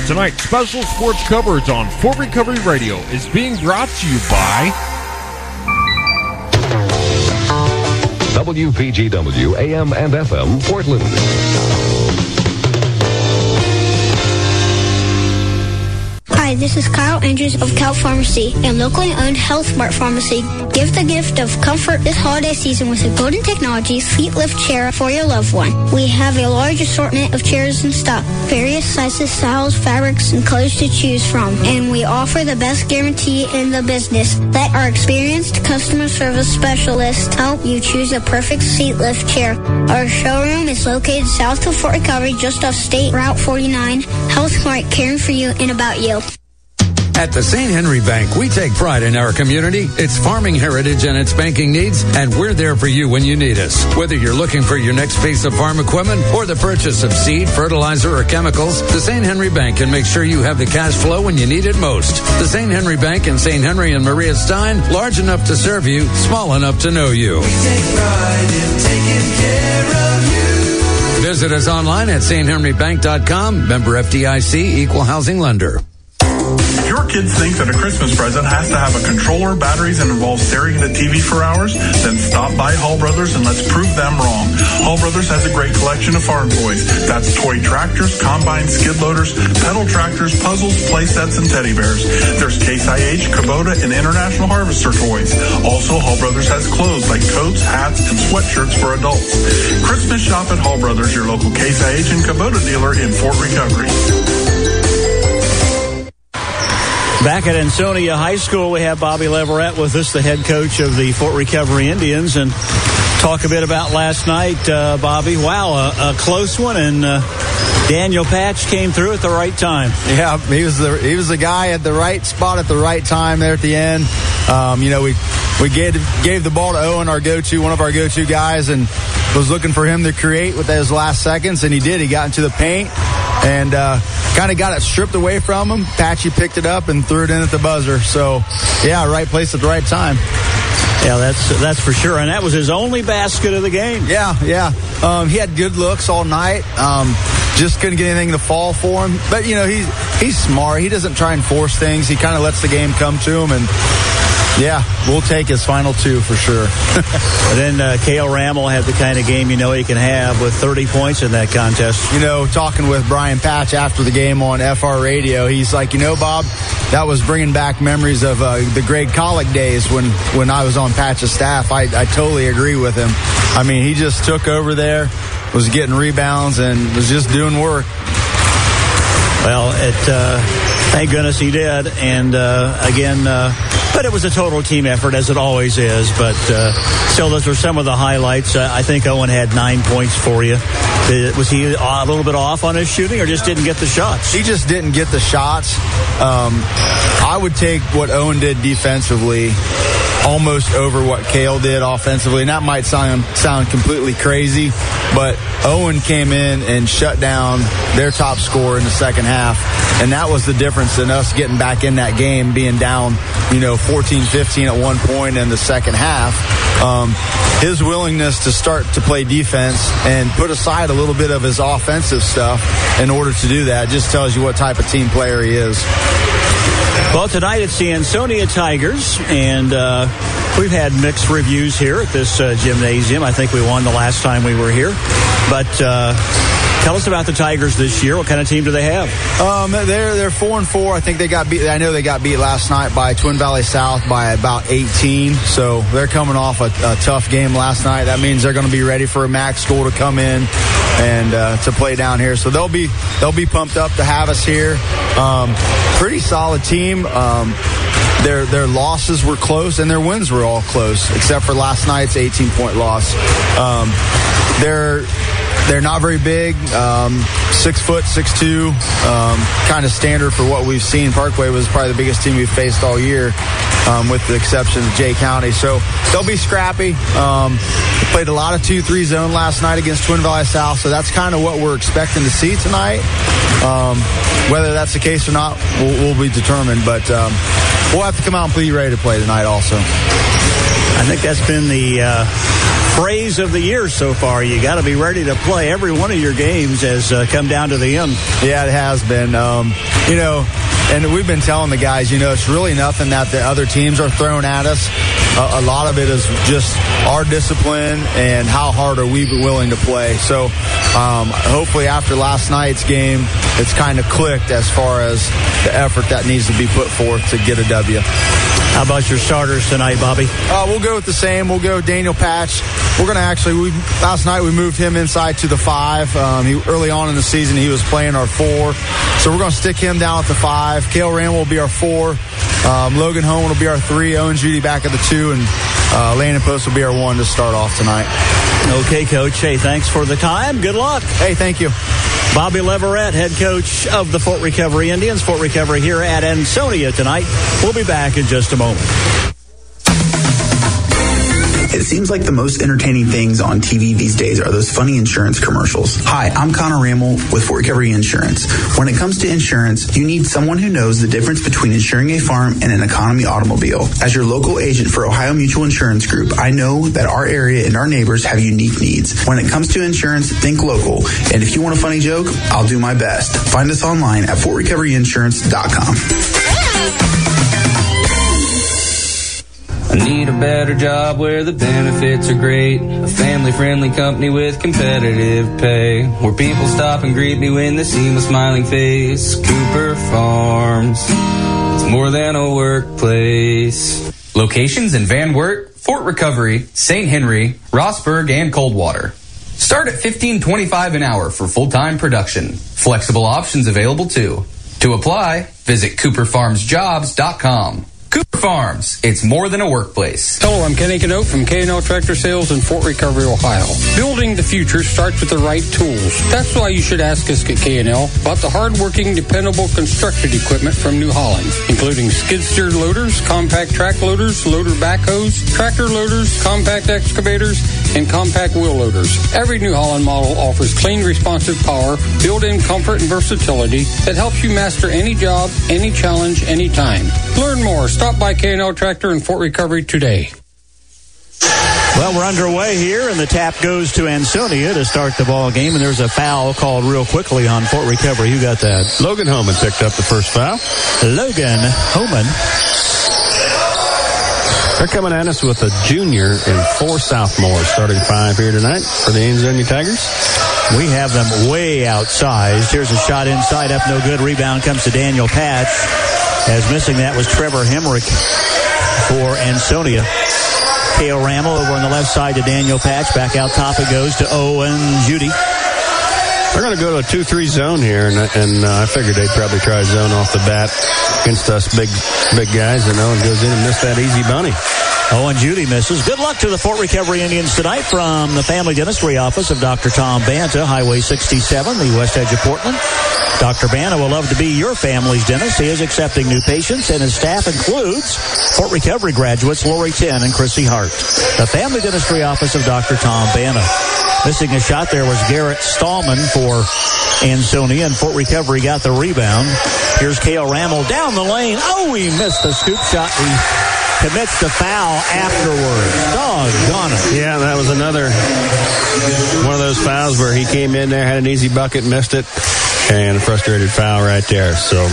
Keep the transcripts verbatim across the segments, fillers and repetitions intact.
Tonight's special sports coverage on Fort Recovery Radio is being brought to you by W P G W A M and F M Portland. Hi, this is Kyle Andrews of Cal Pharmacy, a locally owned Health Smart Pharmacy. Give the gift of comfort this holiday season with a Golden Technology seat lift chair for your loved one. We have a large assortment of chairs in stock, various sizes, styles, fabrics, and colors to choose from. And we offer the best guarantee in the business. Let our experienced customer service specialists help you choose the perfect seat lift chair. Our showroom is located south of Fort Recovery, just off State Route forty-nine. Health Smart, caring for you and about you. At the Saint Henry Bank, we take pride in our community, its farming heritage, and its banking needs, and we're there for you when you need us. Whether you're looking for your next piece of farm equipment or the purchase of seed, fertilizer, or chemicals, the Saint Henry Bank can make sure you have the cash flow when you need it most. The Saint Henry Bank in Saint Henry and Maria Stein, large enough to serve you, small enough to know you. We take pride in taking care of you. Visit us online at saint henry bank dot com. Member F D I C, Equal Housing Lender. If your kids think that a Christmas present has to have a controller, batteries, and involves staring at a T V for hours, then stop by Hall Brothers and let's prove them wrong. Hall Brothers has a great collection of farm toys. That's toy tractors, combines, skid loaders, pedal tractors, puzzles, play sets, and teddy bears. There's Case I H, Kubota, and International Harvester toys. Also, Hall Brothers has clothes like coats, hats, and sweatshirts for adults. Christmas shop at Hall Brothers, your local Case I H and Kubota dealer in Fort Recovery. Back at Ansonia High School, we have Bobby Leverett with us, the head coach of the Fort Recovery Indians, and talk a bit about last night, uh, Bobby. Wow, a, a close one, and uh, Daniel Patch came through at the right time. Yeah, he was the he was the guy at the right spot at the right time there at the end. Um, you know, we we gave gave the ball to Owen, our go-to, one of our go-to guys, and was looking for him to create with those last seconds, and he did. He got into the paint and uh, kind of got it stripped away from him. Patchy picked it up and threw it in at the buzzer. So, yeah, right place at the right time. Yeah, that's that's for sure. And that was his only basket of the game. Yeah, yeah. Um, he had good looks all night. Um, just couldn't get anything to fall for him. But, you know, he's, he's smart. He doesn't try and force things. He kind of lets the game come to him. And, yeah, we'll take his final two for sure. Then uh, Cale Rammel had the kind of game you know he can have with thirty points in that contest. You know, talking with Brian Patch after the game on F R radio, he's like, you know, Bob, that was bringing back memories of uh, the Greg Collick days when, when I was on Patch's staff. I, I totally agree with him. I mean, he just took over there, was getting rebounds, and was just doing work. Well, it, uh, thank goodness he did. And, uh, again, uh, but it was a total team effort, as it always is. But uh, still, those were some of the highlights. Uh, I think Owen had nine points for you. Was he a little bit off on his shooting or just didn't get the shots? He just didn't get the shots. Um, I would take what Owen did defensively almost over what Cale did offensively. And that might sound, sound completely crazy, but Owen came in and shut down their top scorer in the second half. And that was the difference in us getting back in that game, being down, you know, fourteen fifteen at one point in the second half. Um, his willingness to start to play defense and put aside a little bit of his offensive stuff in order to do that just tells you what type of team player he is. Well, tonight it's the Ansonia Tigers, and uh, we've had mixed reviews here at this uh, gymnasium. I think we won the last time we were here. But uh, tell us about the Tigers this year. What kind of team do they have? Um, they're they're four and four. I think they got beat. I know they got beat last night by Twin Valley South by about eighteen. So they're coming off a, a tough game last night. That means they're going to be ready for a MAC school to come in and uh, to play down here. So they'll be they'll be pumped up to have us here. Um, pretty solid team. Um, their their losses were close and their wins were all close, except for last night's eighteen point loss. Um, they're They're not very big, um, six foot, six two, um, kind of standard for what we've seen. Parkway was probably the biggest team we've faced all year, um, with the exception of Jay County. So they'll be scrappy. Um, they played a lot of two three zone last night against Twin Valley South, so that's kind of what we're expecting to see tonight. Um, whether that's the case or not, we'll, we'll be determined. But um, we'll have to come out and be ready to play tonight also. I think that's been the uh, phrase of the year so far. You got to be ready to play. Every one of your games has uh, come down to the end. Yeah, it has been. Um, you know, and we've been telling the guys, you know, it's really nothing that the other teams are throwing at us. Uh, a lot of it is just our discipline and how hard are we willing to play. So um, hopefully after last night's game, it's kind of clicked as far as the effort that needs to be put forth to get a W. How about your starters tonight, Bobby? Uh, we'll go with the same. We'll go Daniel Patch. We're going to actually, we, last night we moved him inside to the five. Um, he, early on in the season, he was playing our four. So we're going to stick him down at the five. Cale Ram will be our four. Um, Logan Holman will be our three. Owen Judy back at the two. And uh, Landon Post will be our one to start off tonight. Okay, Coach. Hey, thanks for the time. Good luck. Hey, thank you. Bobby Leverett, head coach of the Fort Recovery Indians. Fort Recovery here at Ansonia tonight. We'll be back in just a moment. It seems like the most entertaining things on T V these days are those funny insurance commercials. Hi, I'm Connor Rammel with Fort Recovery Insurance. When it comes to insurance, you need someone who knows the difference between insuring a farm and an economy automobile. As your local agent for Ohio Mutual Insurance Group, I know that our area and our neighbors have unique needs. When it comes to insurance, think local. And if you want a funny joke, I'll do my best. Find us online at fort recovery insurance dot com. I need a better job where the benefits are great. A family-friendly company with competitive pay. Where people stop and greet me when they see my smiling face. Cooper Farms. It's more than a workplace. Locations in Van Wert, Fort Recovery, Saint Henry, Rossburg, and Coldwater. Start at fifteen twenty-five an hour for full-time production. Flexible options available too. To apply, visit cooper farms jobs dot com. Cooper Farms, it's more than a workplace. Hello, I'm Kenny Canote from K and L Tractor Sales in Fort Recovery, Ohio. Building the future starts with the right tools. That's why you should ask us at K and L about the hard-working, dependable construction equipment from New Holland, including skid-steer loaders, compact track loaders, loader backhoes, tractor loaders, compact excavators, and compact wheel loaders. Every New Holland model offers clean, responsive power, built-in comfort and versatility that helps you master any job, any challenge, anytime. Learn more. Stop by K and L Tractor in Fort Recovery today. Well, we're underway here, and the tap goes to Ansonia to start the ball game, and there's a foul called real quickly on Fort Recovery. Who got that? Logan Homan picked up the first foul. Logan Homan. They're coming at us with a junior and four sophomores, starting five here tonight for the Ansonia Tigers. We have them way outsized. Here's a shot inside, up no good. Rebound comes to Daniel Patch. As missing that was Trevor Hemrick for Ansonia. Cale Rammel over on the left side to Daniel Patch. Back out top it goes to Owen Judy. They're going to go to a two three zone here, and, and uh, I figured they'd probably try zone off the bat against us big big guys, and Owen goes in and missed that easy bunny. Owen Judy misses. Good luck to the Fort Recovery Indians tonight from the Family Dentistry Office of Doctor Tom Banta, Highway sixty-seven, the west edge of Portland. Doctor Banta will love to be your family's dentist. He is accepting new patients, and his staff includes Fort Recovery graduates Lori Tin and Chrissy Hart. The Family Dentistry Office of Doctor Tom Banta. Missing a shot there was Garrett Stallman for Ansonia, and Fort Recovery got the rebound. Here's Cale Rammel down the lane. Oh, he missed the scoop shot. He commits the foul afterwards. Doggone it. Yeah, that was another one of those fouls where he came in there, had an easy bucket, missed it, and a frustrated foul right there. So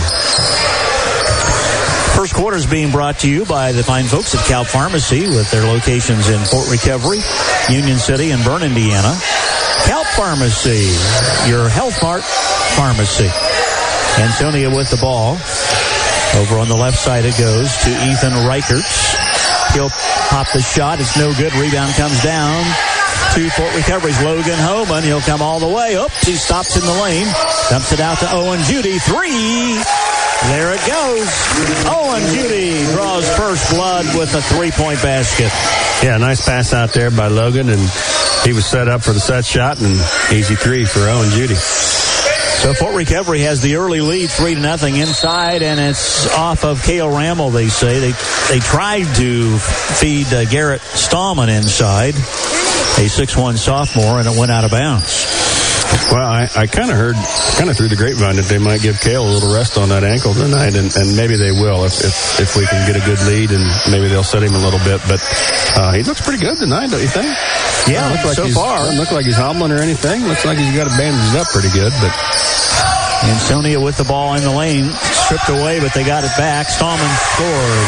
first quarter is being brought to you by the fine folks at Cal Pharmacy with their locations in Fort Recovery, Union City, and Bern, Indiana. Cal Pharmacy, your Health Mart pharmacy. Ansonia with the ball. Over on the left side it goes to Ethan Reicherts. He'll pop the shot. It's no good. Rebound comes down to Fort Recovery's Logan Homan. He'll come all the way. Oops, he stops in the lane. Dumps it out to Owen Judy. Three. There it goes. Owen Judy draws first blood with a three-point basket. Yeah, nice pass out there by Logan, and he was set up for the set shot, and easy three for Owen Judy. So Fort Recovery has the early lead, three to nothing inside, and it's off of Cale Rammel, they say. They they tried to feed uh, Garrett Stallman inside, a six one sophomore, and it went out of bounds. Well, I, I kind of heard, kind of through the grapevine that they might give Cale a little rest on that ankle tonight, and, and maybe they will if, if if we can get a good lead, and maybe they'll set him a little bit. But uh, he looks pretty good tonight, don't you think? Yeah, look like so he's, far. Doesn't look like he's hobbling or anything. Looks like he's got it bandaged up pretty good. But Ansonia with the ball in the lane, stripped away, but they got it back. Stallman scores.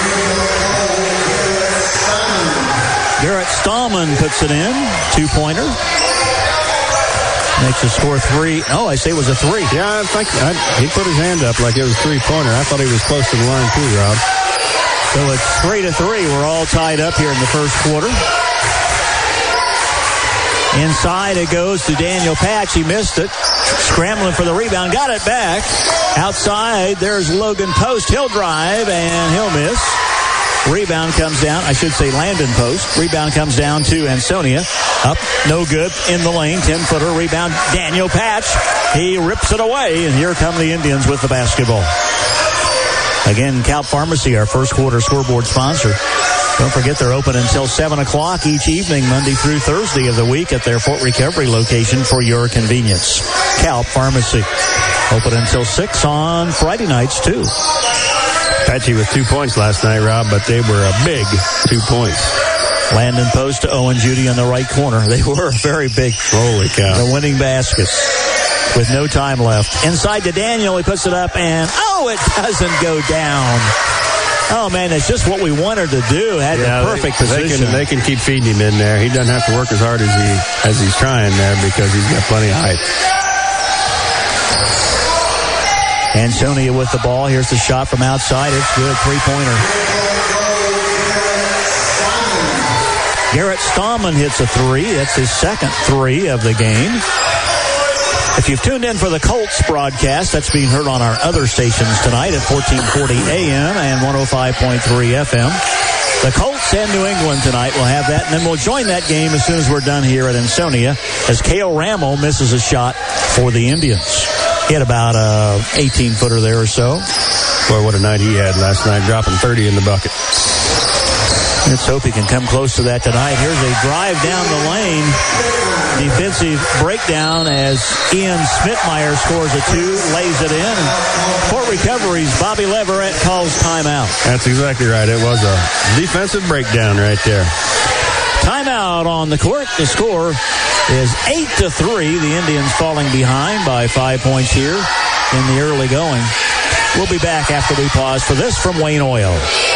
Garrett Stallman puts it in, two-pointer. Makes the score three. Oh, I say it was a three. Yeah, I think I, he put his hand up like it was three-pointer. I thought he was close to the line too, Rob. So it's three to three. We're all tied up here in the first quarter. Inside it goes to Daniel Patch. He missed it. Scrambling for the rebound. Got it back. Outside, there's Logan Post. He'll drive, and he'll miss. Rebound comes down. I should say Landon Post. Rebound comes down to Ansonia. Up, no good, in the lane. ten-footer rebound. Daniel Patch. He rips it away, and here come the Indians with the basketball. Again, Calp Pharmacy, our first quarter scoreboard sponsor. Don't forget they're open until seven o'clock each evening, Monday through Thursday of the week at their Fort Recovery location for your convenience. Calp Pharmacy. Open until six on Friday nights, too. Patchy with two points last night, Rob, but they were a big two points. Landon Post to Owen Judy in the right corner. They were very big. Holy cow. The winning basket with no time left. Inside to Daniel. He puts it up, and, oh, it doesn't go down. Oh, man, it's just what we wanted to do. Had yeah, the perfect they, position. They can, they can keep feeding him in there. He doesn't have to work as hard as he as he's trying there because he's got plenty of height. Ansonia with the ball. Here's the shot from outside. It's good. Three-pointer. Garrett Stallman hits a three. That's his second three of the game. If you've tuned in for the Colts broadcast, that's being heard on our other stations tonight at fourteen forty A M and one oh five point three F M. The Colts and New England tonight will have that, and then we'll join that game as soon as we're done here at Ansonia as Cale Rammel misses a shot for the Indians. He had about a eighteen-footer there or so. Boy, what a night he had last night, dropping thirty in the bucket. Let's hope he can come close to that tonight. Here's a drive down the lane. Defensive breakdown as Ian Schmidtmeyer scores a two, lays it in. Fort Recovery's Bobby Leverett calls timeout. That's exactly right. It was a defensive breakdown right there. Timeout on the court. The score is eight to three. The Indians falling behind by five points here in the early going. We'll be back after we pause for this from Wayne Oil.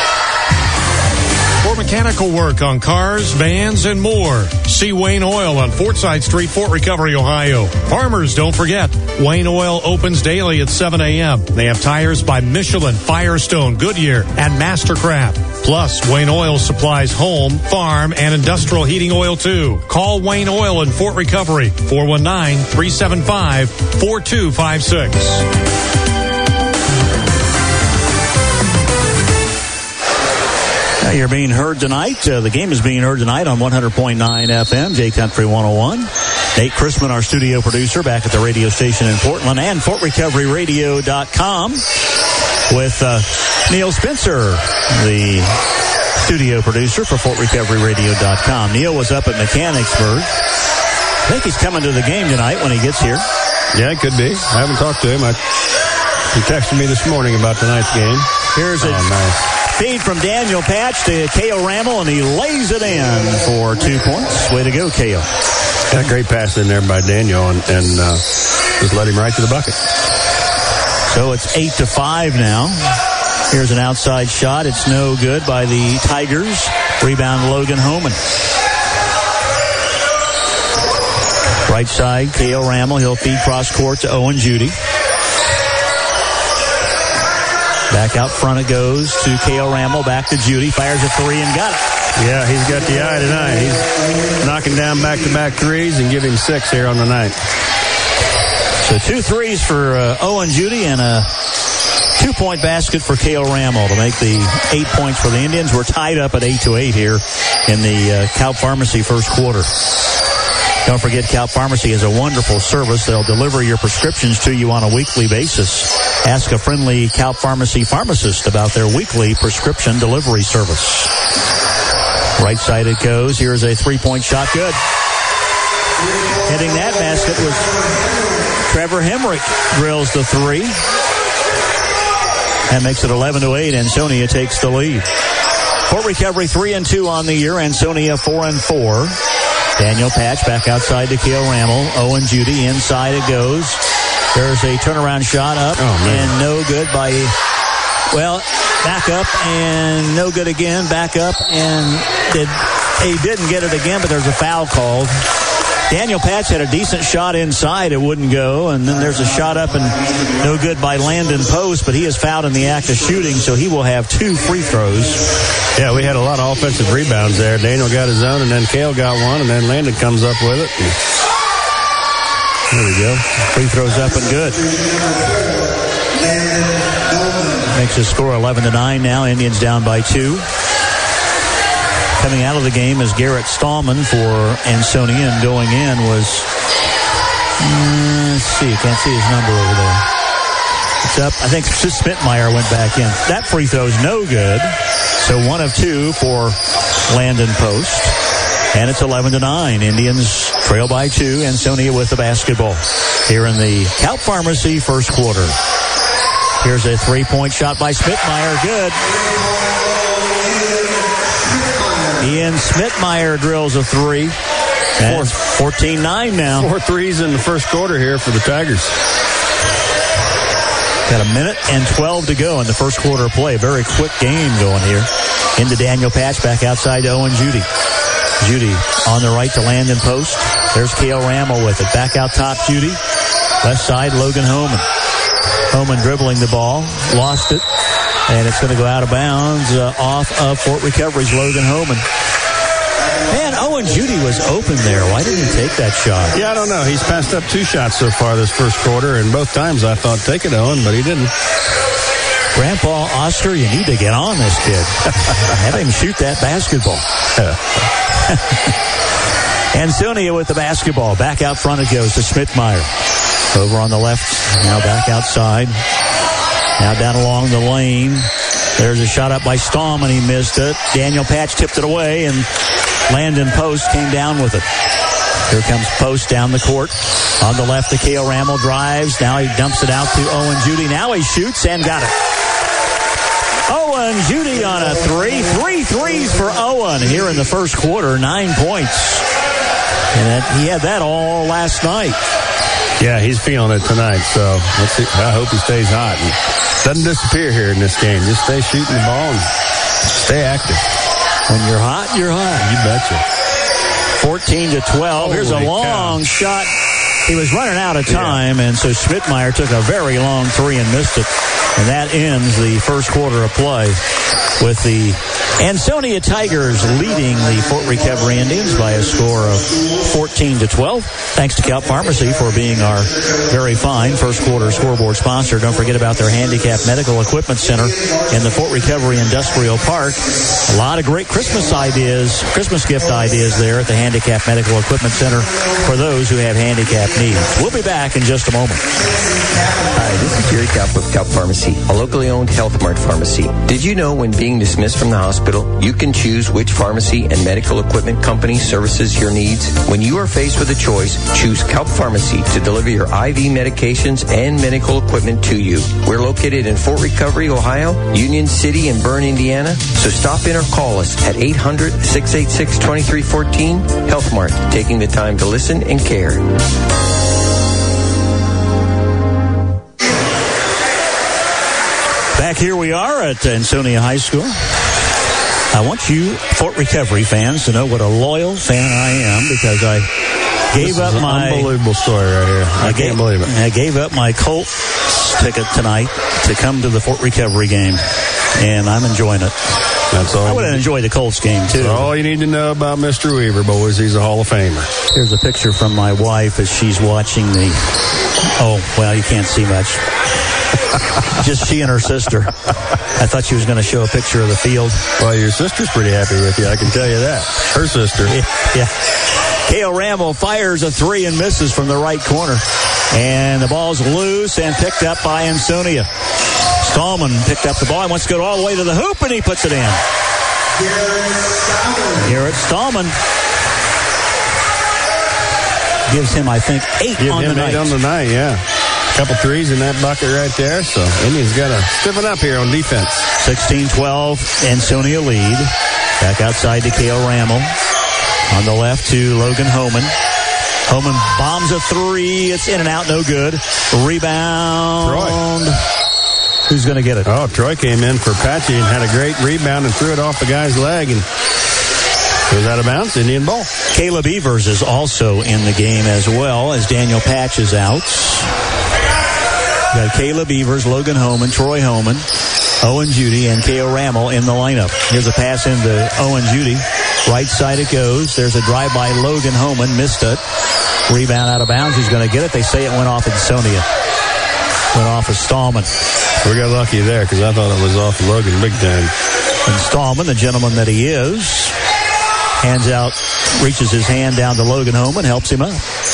For mechanical work on cars, vans, and more, see Wayne Oil on Fortside Street, Fort Recovery, Ohio. Farmers, don't forget, Wayne Oil opens daily at seven A M They have tires by Michelin, Firestone, Goodyear, and Mastercraft. Plus, Wayne Oil supplies home, farm, and industrial heating oil, too. Call Wayne Oil in Fort Recovery, four one nine, three seven five, four two five six. You're being heard tonight. Uh, the game is being heard tonight on one hundred point nine F M, J Country one oh one. Nate Chrisman, our studio producer, back at the radio station in Portland, and Fort Recovery Radio dot com with uh, Neil Spencer, the studio producer for Fort Recovery Radio dot com. Neil was up at Mechanicsburg. I think he's coming to the game tonight when he gets here. Yeah, it could be. I haven't talked to him. I, he texted me this morning about tonight's game. Here's oh, a nice feed from Daniel Patch to Cale Rammel, and he lays it in for two points. Way to go, Cale. Got a great pass in there by Daniel, and, and uh, just led him right to the bucket. So it's eight to five now. Here's an outside shot. It's no good by the Tigers. Rebound, Logan Homan. Right side, Cale Rammel. He'll feed cross court to Owen Judy. Back out front it goes to Cale Rammel. Back to Judy. Fires a three and got it. Yeah, he's got the eye tonight. He's knocking down back-to-back threes and giving six here on the night. So two threes for uh, Owen Judy and a two-point basket for Cale Rammel to make the eight points for the Indians. We're tied up at eight to eight here in the uh, Calp Pharmacy first quarter. Don't forget, Calp Pharmacy is a wonderful service. They'll deliver your prescriptions to you on a weekly basis. Ask a friendly Calp Pharmacy pharmacist about their weekly prescription delivery service. Right side it goes. Here's a three-point shot. Good. Hitting that basket was Trevor Hemrick. Drills the three. That makes it eleven to eight. Ansonia takes the lead. Fort Recovery three and two on the year. Ansonia four and four. Daniel Patch back outside to Cale Rammel. Owen Judy inside it goes. There's a turnaround shot up oh, and no good by, well, back up and no good again. Back up and did, he didn't get it again, but there's a foul called. Daniel Patch had a decent shot inside. It wouldn't go. And then there's a shot up and no good by Landon Post, but he is fouled in the act of shooting, so he will have two free throws. Yeah, we had a lot of offensive rebounds there. Daniel got his own, and then Cale got one, and then Landon comes up with it. There we go. Free throws up and good. Makes the score eleven to nine now. Indians down by two. Coming out of the game is Garrett Stallman for Ansonia, and going in was, uh, let's see, can't see his number over there. It's up. I think Spitmeyer went back in. That free throw's no good. So one of two for Landon Post. And it's eleven to nine. Indians trail by two. Ansonia with the basketball here in the Calp Pharmacy first quarter. Here's a three-point shot by Spitmeyer. Good. Ian Spitmeyer drills a three. fourteen nine now. Four threes in the first quarter here for the Tigers. Got a minute and twelve to go in the first quarter of play. Very quick game going here. Into Daniel Patch, back outside to Owen Judy. Judy on the right to Landon Post. There's Cale Rammel with it. Back out top, Judy. Left side, Logan Homan. Homan dribbling the ball. Lost it. And it's going to go out of bounds uh, off of Fort Recovery's Logan Homan. Man, Owen Judy was open there. Why didn't he take that shot? Yeah, I don't know. He's passed up two shots so far this first quarter, and both times I thought, take it, Owen, but he didn't. Grandpa Oscar, you need to get on this kid. Have him shoot that basketball. Ansonia with the basketball. Back out front it goes to Spitmeyer. Over on the left, now back outside. Now down along the lane. There's a shot up by Stallman. He missed it. Daniel Patch tipped it away, and Landon Post came down with it. Here comes Post down the court. On the left, the Cale Rammel drives. Now he dumps it out to Owen Judy. Now he shoots and got it. Owen Judy on a three. Three threes for Owen here in the first quarter. Nine points. And that, he had that all last night. Yeah, he's feeling it tonight, so let's see. I hope he stays hot and doesn't disappear here in this game. Just stay shooting the ball and stay active. When you're hot, you're hot. You betcha. fourteen to twelve. Here's a long cow. shot. He was running out of time, yeah. and so Spitmeyer took a very long three and missed it. And that ends the first quarter of play with the Ansonia Tigers leading the Fort Recovery Indians by a score of fourteen to twelve. Thanks to Calp Pharmacy for being our very fine first quarter scoreboard sponsor. Don't forget about their Handicap Medical Equipment Center in the Fort Recovery Industrial Park. A lot of great Christmas ideas, Christmas gift ideas there at the Handicap Medical Equipment Center for those who have handicap needs. We'll be back in just a moment. Hi, this is Jerry Calp with Calp Pharmacy, a locally owned Health Mart pharmacy. Did you know when being dismissed from the hospital, you can choose which pharmacy and medical equipment company services your needs? When you are faced with a choice, choose Calp Pharmacy to deliver your I V medications and medical equipment to you. We're located in Fort Recovery, Ohio, Union City, and Bern, Indiana. So stop in or call us at eight hundred, six eight six, two three one four. Health Mart, taking the time to listen and care. Back here we are at Ansonia High School. I want you Fort Recovery fans to know what a loyal fan I am, because I gave this up is my an unbelievable story right here. I, I can't gave, believe it. I gave up my Colts ticket tonight to come to the Fort Recovery game, and I'm enjoying it. That's all. I would enjoy the Colts game too. That's all you need to know about Mister Weaver, boys. He's a Hall of Famer. Here's a picture from my wife as she's watching the. Oh well, you can't see much. Just she and her sister. I thought she was going to show a picture of the field. Well, your sister's pretty happy with you, I can tell you that. Her sister. Yeah. yeah. Cale Rammel fires a three and misses from the right corner. And the ball's loose and picked up by Ansonia. Stallman picked up the ball and wants to go all the way to the hoop, and he puts it in. Garrett Stallman. gives him, I think, eight Give on him the eight night. on the night, yeah. Couple threes in that bucket right there. So Indians got to stiffen up here on defense. sixteen twelve, Ansonia lead. Back outside to Cale Rammel. On the left to Logan Homan. Homan bombs a three. It's in and out, no good. Rebound. Troy. Who's going to get it? Oh, Troy came in for Patchy and had a great rebound and threw it off the guy's leg. And it was out of bounds, Indian ball. Caleb Evers is also in the game as well as Daniel Patch is out. Got Caleb Evers, Logan Homan, Troy Homan, Owen Judy, and Cale Rammel in the lineup. Here's a pass into Owen Judy. Right side it goes. There's a drive by Logan Homan. Missed it. Rebound out of bounds. Who's going to get it? They say it went off Ansonia. Went off of Stallman. We got lucky there because I thought it was off Logan big time. And Stallman, the gentleman that he is, hands out, reaches his hand down to Logan Homan, helps him up.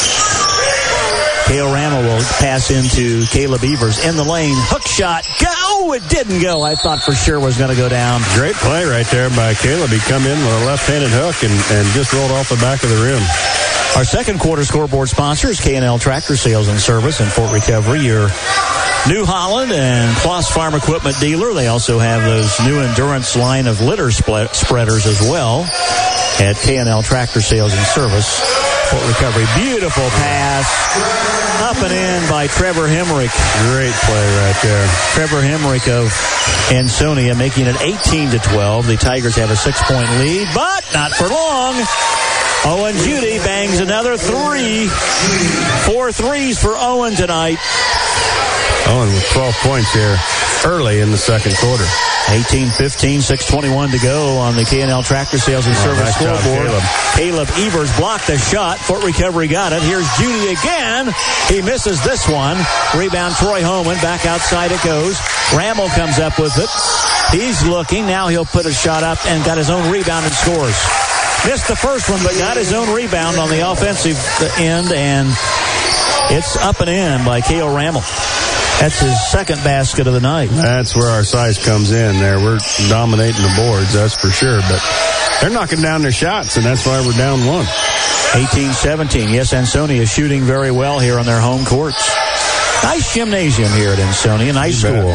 Cale Rammel will pass into Caleb Evers in the lane. Hook shot. Go! It didn't go. I thought for sure was going to go down. Great play right there by Caleb. He come in with a left-handed hook and, and just rolled off the back of the rim. Our second quarter scoreboard sponsor is K and L Tractor Sales and Service in Fort Recovery, your New Holland and Kloss Farm Equipment dealer. They also have those new Endurance line of litter split spreaders as well at K and L Tractor Sales and Service, Fort Recovery. Beautiful pass. Up and in by Trevor Hemrick. Great play right there. Trevor Hemrick of Ansonia making it eighteen to twelve. The Tigers have a six-point lead, but not for long. Owen Judy bangs another three. Four threes for Owen tonight. Owen with twelve points here early in the second quarter. eighteen fifteen, six twenty-one to go on the K and L Tractor Sales and Oh, Service nice job, scoreboard. Caleb. Caleb Evers blocked the shot. Fort Recovery got it. Here's Judy again. He misses this one. Rebound Troy Homan. Back outside it goes. Rammel comes up with it. He's looking. Now he'll put a shot up and got his own rebound and scores. Missed the first one, but got his own rebound on the offensive end, and it's up and in by Cale Rammel. That's his second basket of the night. That's where our size comes in there. We're dominating the boards, that's for sure. But they're knocking down their shots, and that's why we're down one. eighteen seventeen. Yes, Ansonia is shooting very well here on their home courts. Nice gymnasium here at Ansonia. Nice school.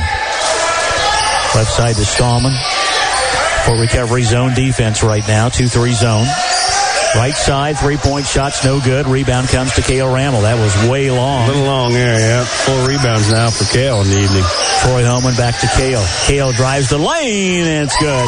Left side to Stallman. For recovery zone defense right now. two three zone. Right side, three-point shots, no good. Rebound comes to Cale Rammel. That was way long. A little long there, yeah. Four rebounds now for Cale in the evening. Troy Homan back to Cale. Cale drives the lane, and it's good.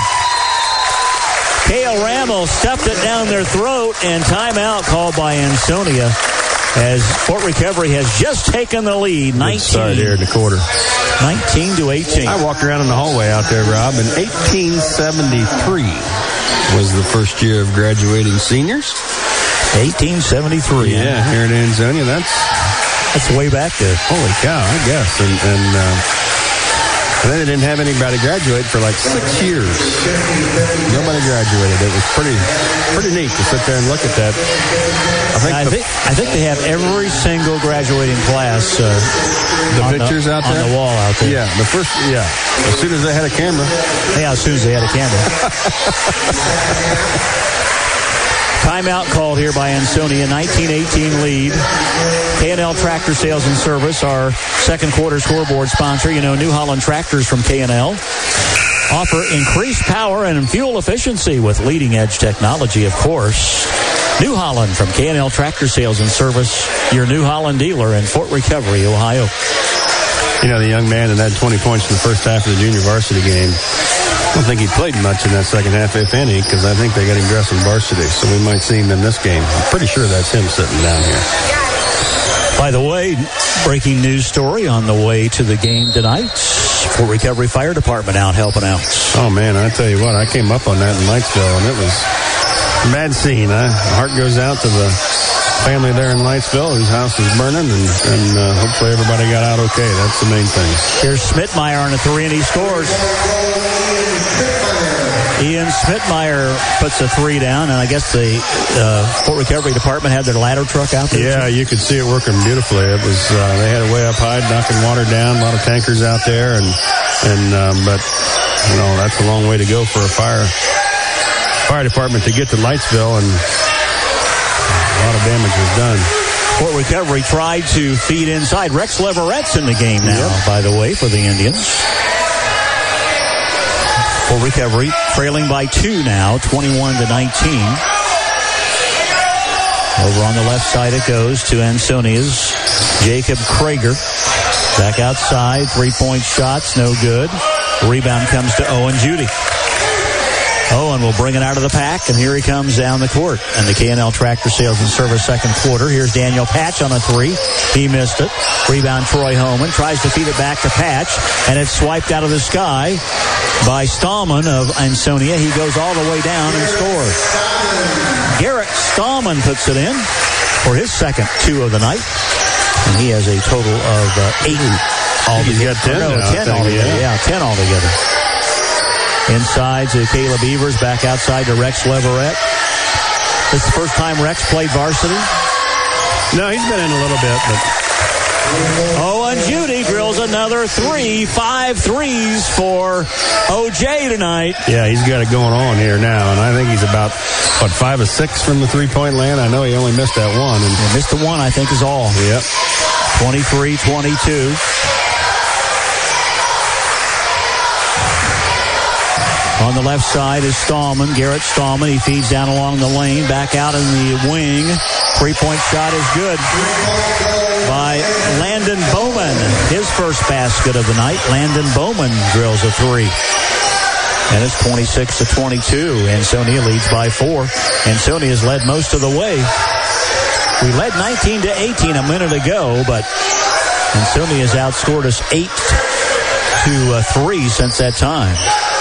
Cale Rammel stuffed it down their throat, and timeout called by Ansonia as Fort Recovery has just taken the lead. nineteen. Good start here in the quarter. nineteen to eighteen. I walked around in the hallway out there, Rob, in eighteen seventy-three was the first year of graduating seniors. eighteen seventy-three. Yeah, here in Ansonia. That's that's way back there. Holy cow, I guess. And, and, uh, and then they didn't have anybody graduate for like six years. Nobody graduated. It was pretty pretty neat to sit there and look at that. I think I the, think I think they have every single graduating class. Uh, the on pictures the, out there on the wall out there. Yeah, the first. Yeah, as soon as they had a camera. Yeah, as soon as they had a camera. Timeout called here by Ansonia. nineteen eighteen lead. K and L Tractor Sales and Service, our second quarter scoreboard sponsor. You know, New Holland tractors from K and L offer increased power and fuel efficiency with leading edge technology, of course. New Holland from K and L Tractor Sales and Service, your New Holland dealer in Fort Recovery, Ohio. You know, the young man that had twenty points in the first half of the junior varsity game, I don't think he played much in that second half, if any, because I think they got him dressed in varsity, so we might see him in this game. I'm pretty sure that's him sitting down here. By the way, breaking news story on the way to the game tonight. Fort Recovery Fire Department out helping out. Oh, man, I tell you what, I came up on that in Lightsville, and it was a bad scene. Huh? Heart goes out to the family there in Lightsville whose house is burning, and, and uh, hopefully everybody got out okay. That's the main thing. Here's Schmidtmeyer on a three, and he scores. Ian Schmidtmeyer puts a three down, and I guess the uh, Fort Recovery Department had their ladder truck out there. Yeah, you could see it working beautifully. It was uh, they had it way up high, knocking water down. A lot of tankers out there, and and um, but you know that's a long way to go for a fire fire department to get to Lightsville, and a lot of damage was done. Fort Recovery tried to feed inside. Rex Leverette's in the game now, yep. by the way, for the Indians. Fort Recovery trailing by two now, twenty-one to nineteen. Over on the left side it goes to Ansonia's Jacob Krager. Back outside, three-point shots, no good. Rebound comes to Owen Judy. Owen will bring it out of the pack, and here he comes down the court. And the K N L Tractor Sales and Service second quarter. Here's Daniel Patch on a three. He missed it. Rebound Troy Holman. Tries to feed it back to Patch, and it's swiped out of the sky by Stallman of Ansonia. He goes all the way down and scores. Garrett Stallman puts it in for his second two of the night. And he has a total of uh, eight altogether. He's got ten, no, now, ten think, altogether. yeah. Yeah, ten altogether. Inside to Caleb Evers, back outside to Rex Leverett. This is the first time Rex played varsity? No, he's been in a little bit, but... Oh, and Judy drills another three. Five threes for O J tonight. Yeah, he's got it going on here now, and I think he's about, what, five or six from the three-point land? I know he only missed that one. And he missed the one, I think, is all. Yep. twenty-three twenty-two. On the left side is Stallman, Garrett Stallman. He feeds down along the lane, back out in the wing. Three-point shot is good by Landon Bowman. His first basket of the night. Landon Bowman drills a three. And it's twenty-six to twenty-two. Ansonia leads by four. Ansonia has led most of the way. We led nineteen to eighteen a minute ago, but Ansonia has outscored us eight to three since that time.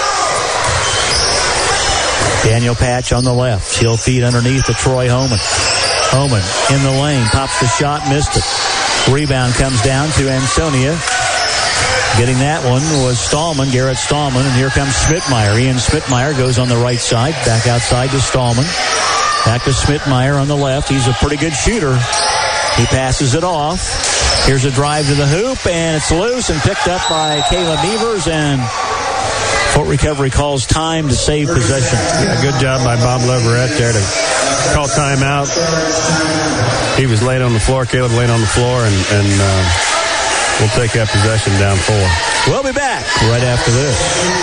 Daniel Patch on the left. He'll feed underneath to Troy Holman. Holman in the lane. Pops the shot. Missed it. Rebound comes down to Ansonia. Getting that one was Stallman, Garrett Stallman. And here comes Schmidtmeyer. Ian Schmidtmeyer goes on the right side. Back outside to Stallman. Back to Schmidtmeyer on the left. He's a pretty good shooter. He passes it off. Here's a drive to the hoop. And it's loose and picked up by Caleb Evers. And Fort Recovery calls time to save possession. Yeah, good job by Bob Leverett there to call timeout. He was laid on the floor. Caleb laid on the floor, and, and uh, we'll take that possession down four. We'll be back right after this.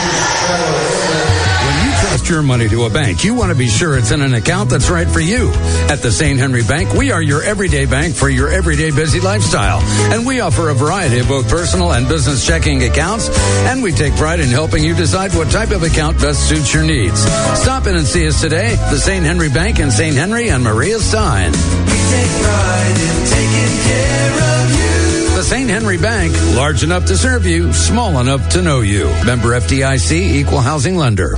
When you trust your money to a bank, you want to be sure it's in an account that's right for you. At the Saint Henry Bank, we are your everyday bank for your everyday busy lifestyle. And we offer a variety of both personal and business checking accounts. And we take pride in helping you decide what type of account best suits your needs. Stop in and see us today. The Saint Henry Bank in Saint Henry and Maria Stein. We take pride in taking care of you. The Saint Henry Bank, large enough to serve you, small enough to know you. Member F D I C, Equal Housing Lender.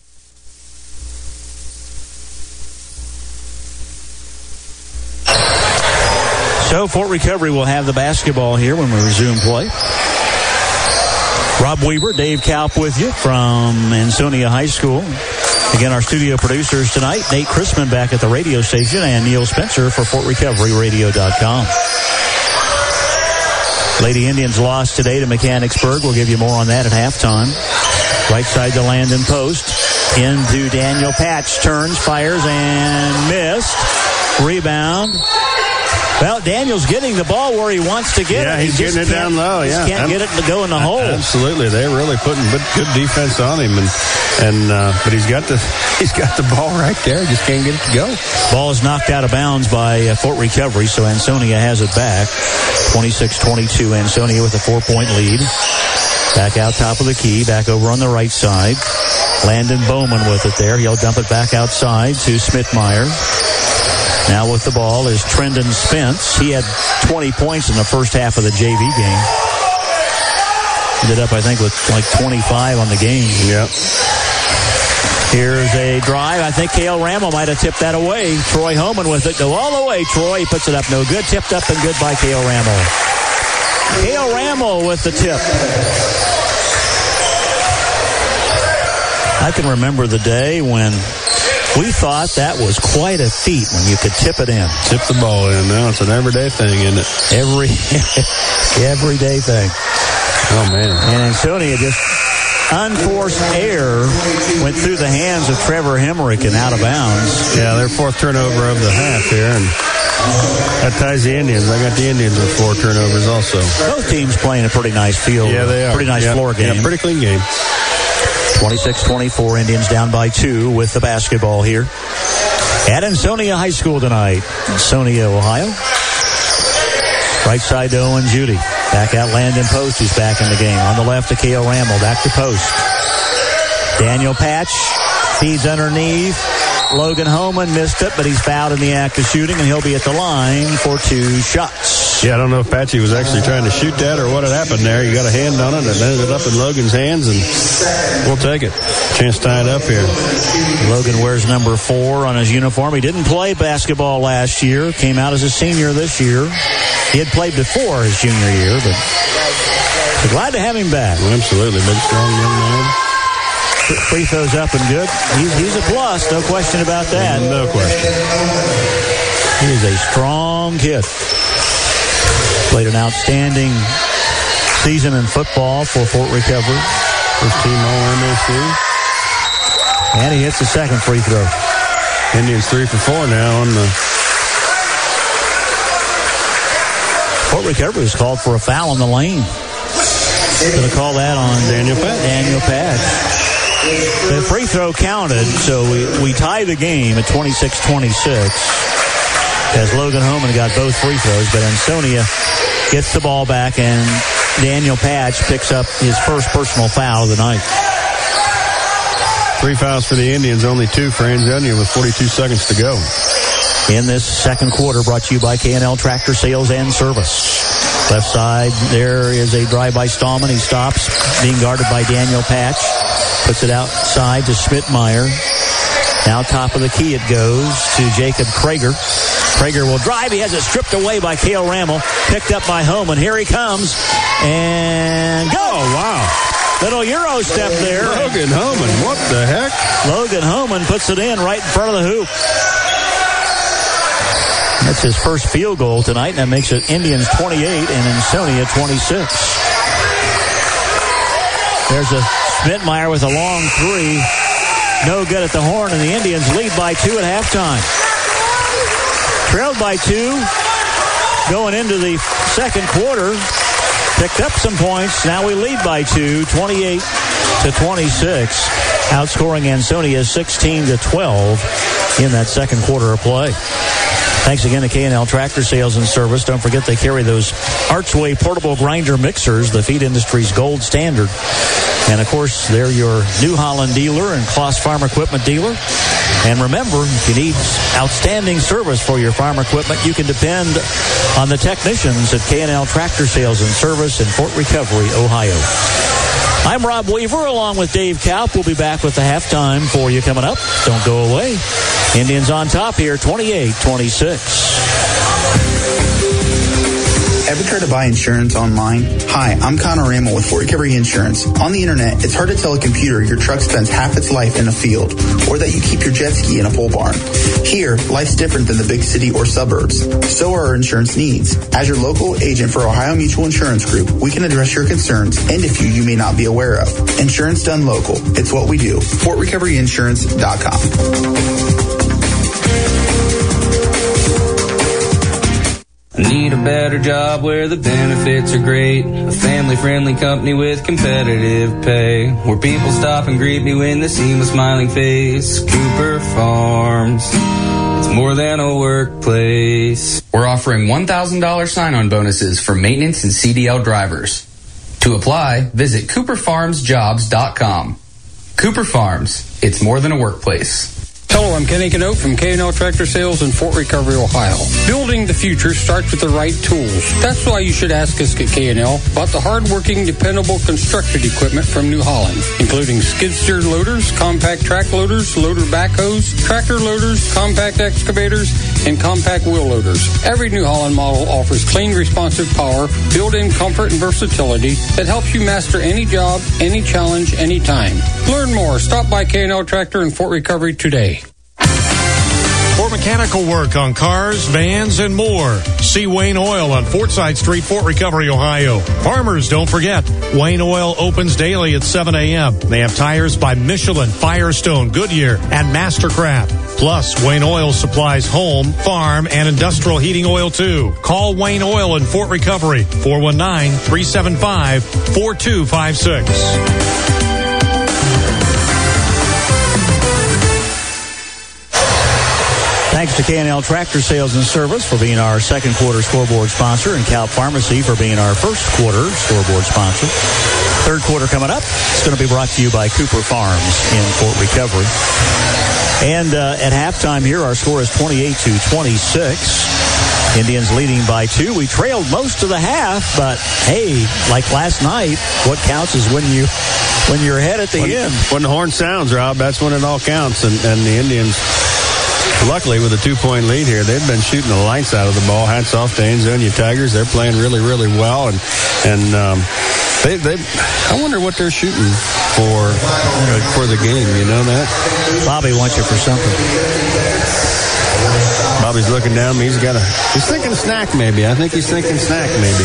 So Fort Recovery will have the basketball here when we resume play. Rob Weaver, Dave Kaup with you from Ansonia High School. Again, our studio producers tonight, Nate Chrisman back at the radio station, and Neil Spencer for Fort Recovery Radio dot com. Lady Indians lost today to Mechanicsburg. We'll give you more on that at halftime. Right side to Landon Post. Into Daniel Patch. Turns, fires, and missed. Rebound. Well, Daniel's getting the ball where he wants to get yeah, it. He's he getting it down low. He yeah, just can't I'm, get it to go in the hole. Absolutely, they're really putting good, good defense on him, and and uh, but he's got the he's got the ball right there. Just can't get it to go. Ball is knocked out of bounds by uh, Fort Recovery, so Ansonia has it back. twenty-six twenty-two, Ansonia with a four-point lead. Back out top of the key, back over on the right side. Landon Bowman with it there. He'll dump it back outside to Schmidtmeyer. Now with the ball is Trendon Spence. He had twenty points in the first half of the J V game. Ended up, I think, with like twenty-five on the game. Yep. Here's a drive. I think Cale Rammel might have tipped that away. Troy Holman with it. Go all the way. Troy puts it up. No good. Tipped up and good by Cale Rammel. Cale Rammel with the tip. I can remember the day when we thought that was quite a feat when you could tip it in. Tip the ball in. Now it's an everyday thing, isn't it? Every everyday thing. Oh, man. And Ansonia just unforced error went through the hands of Trevor Hemrick and out of bounds. Yeah, their fourth turnover of the half here. And That ties the Indians. I got the Indians with four turnovers also. Both teams playing a pretty nice field. Yeah, they are. Pretty nice yeah. floor game. Yeah, pretty clean game. twenty-six twenty-four, Indians down by two with the basketball here at Ansonia High School tonight. Ansonia, Ohio. Right side to Owen Judy. Back out Landon Post, who's back in the game. On the left to Cale Ramel. Back to Post. Daniel Patch feeds underneath. Logan Homan missed it, but he's fouled in the act of shooting, and he'll be at the line for two shots. Yeah, I don't know if Patchy was actually trying to shoot that or what had happened there. He got a hand on it, and it ended up in Logan's hands, and we'll take it. Chance to tie it up here. Logan wears number four on his uniform. He didn't play basketball last year. Came out as a senior this year. He had played before his junior year, but we're glad to have him back. Well, absolutely. Big, strong young man. Free throws up and good. He's, he's a plus, no question about that. No question. He is a strong kid. Played an outstanding season in football for Fort Recovery. First team all M A C. And he hits the second free throw. Indians three for four now on the... Fort Recovery was called for a foul in the lane. Going to call that on Daniel Patch. Daniel Patch. The free throw counted, so we, we tie the game at twenty-six twenty-six as Logan Homan got both free throws, but Ansonia gets the ball back, and Daniel Patch picks up his first personal foul of the night. Three fouls for the Indians, only two for Ansonia with forty-two seconds to go. In this second quarter, brought to you by K and L Tractor Sales and Service. Left side, there is a drive by Stallman. He stops, being guarded by Daniel Patch. Puts it outside to Schmidtmeyer. Now top of the key it goes to Jacob Krager. Krager will drive. He has it stripped away by Cale Ramel. Picked up by Homan. Here he comes. And go! Oh, wow. Little Euro step there. Logan Homan, what the heck? Logan Homan puts it in right in front of the hoop. That's his first field goal tonight, and that makes it Indians twenty-eight and Ansonia twenty-six. There's a Schmidtmeyer with a long three. No good at the horn, and the Indians lead by two at halftime. Trailed by two going into the second quarter. Picked up some points. Now we lead by two, twenty-eight to twenty-six. Outscoring Ansonia sixteen to twelve in that second quarter of play. Thanks again to K and L Tractor Sales and Service. Don't forget they carry those Archway portable grinder mixers, the feed industry's gold standard. And, of course, they're your New Holland dealer and Kloss Farm Equipment dealer. And remember, if you need outstanding service for your farm equipment, you can depend on the technicians at K and L Tractor Sales and Service in Fort Recovery, Ohio. I'm Rob Weaver along with Dave Kaup. We'll be back with the halftime for you coming up. Don't go away. Indians on top here, twenty-eight twenty-six. Ever try to buy insurance online? Hi, I'm Connor Ramel with Fort Recovery Insurance. On the internet, it's hard to tell a computer your truck spends half its life in a field, or that you keep your jet ski in a pole barn. Here, life's different than the big city or suburbs. So are our insurance needs. As your local agent for Ohio Mutual Insurance Group, we can address your concerns and a few you may not be aware of. Insurance done local. It's what we do. Fort Recovery Insurance dot com. I need a better job where the benefits are great. A family-friendly company with competitive pay. Where people stop and greet me when they see my smiling face. Cooper Farms. It's more than a workplace. We're offering one thousand dollars sign-on bonuses for maintenance and C D L drivers. To apply, visit cooper farms jobs dot com. Cooper Farms. It's more than a workplace. Hello, I'm Kenny Canote from K and L Tractor Sales in Fort Recovery, Ohio. Building the future starts with the right tools. That's why you should ask us at K and L about the hard-working, dependable construction equipment from New Holland, including skid-steer loaders, compact track loaders, loader backhoes, tractor loaders, compact excavators, and compact wheel loaders. Every New Holland model offers clean, responsive power, built-in comfort and versatility that helps you master any job, any challenge, anytime. Learn more. Stop by K and L Tractor in Fort Recovery today. Fort mechanical work on cars, vans, and more. See Wayne Oil on Fortside Street, Fort Recovery, Ohio. Farmers, don't forget, Wayne Oil opens daily at seven a.m. They have tires by Michelin, Firestone, Goodyear, and Mastercraft. Plus, Wayne Oil supplies home, farm, and industrial heating oil, too. Call Wayne Oil in Fort Recovery, four one nine, three seven five, four two five six. Thanks to K and L Tractor Sales and Service for being our second quarter scoreboard sponsor, and Calp Pharmacy for being our first quarter scoreboard sponsor. Third quarter coming up. It's going to be brought to you by Cooper Farms in Fort Recovery. And uh, at halftime here, our score is twenty-eight to twenty-six. Indians leading by two. We trailed most of the half, but hey, like last night, what counts is when you when you're ahead at the when, end. When the horn sounds, Rob, that's when it all counts. And, and the Indians, luckily, with a two-point lead here, they've been shooting the lights out of the ball. Hats off to Anzonia Tigers. They're playing really, really well. And and um, they, they, I wonder what they're shooting for for the game. You know that? Bobby wants you for something. Bobby's looking down at me. He's got a. He's thinking snack, maybe. I think he's thinking snack, maybe.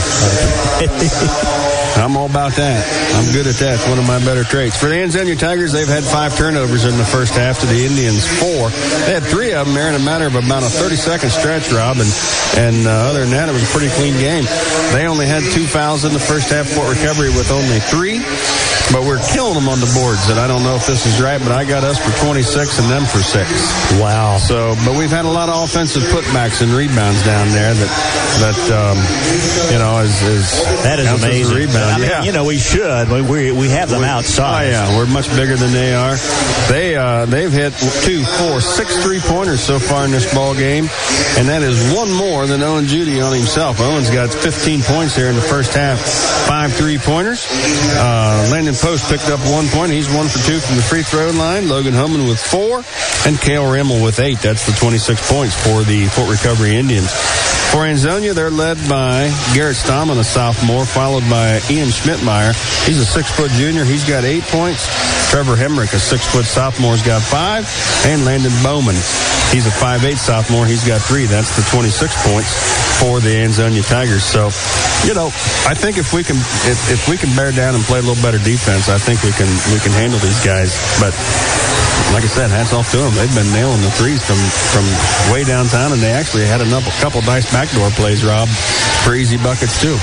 I'm all about that. I'm good at that. It's one of my better traits. For the Anzonia Tigers, they've had five turnovers in the first half. To the Indians, four. They had three of them there in a matter of about a thirty-second stretch, Rob. And, and uh, other than that, it was a pretty clean game. They only had two fouls in the first half. Fort Recovery with only three. But we're killing them on the boards. And I don't know if this is right, but I got us for twenty-six and them for six. Wow. So, but we've had a lot of offensive putbacks and rebounds down there that, that um, you know, is, is that is amazing. I mean, yeah. You know, we should. We we, we have them we, outside. Oh yeah, we're much bigger than they are. They uh, they've hit two, four, six three pointers so far in this ball game, and that is one more than Owen Judy on himself. Owen's got fifteen points here in the first half, five three pointers. Uh, Landon Post picked up one point. He's one for two from the free throw line. Logan Homan with four, and Cale Rimmel with eight. That's the twenty-six points for the Fort Recovery Indians. For Anzonia, they're led by Garrett Stammen, a sophomore, followed by Ian Schmidtmeyer. He's a six-foot junior. He's got eight points. Trevor Hemrick, a six-foot sophomore, has got five. And Landon Bowman, he's a five eight sophomore. He's got three. That's the twenty-six points for the Anzonia Tigers. So, you know, I think if we can if, if we can bear down and play a little better defense, I think we can we can handle these guys. But like I said, hats off to them. They've been nailing the threes from, from way downtown, and they actually had a couple nice backdoor plays, Rob, for easy buckets, too.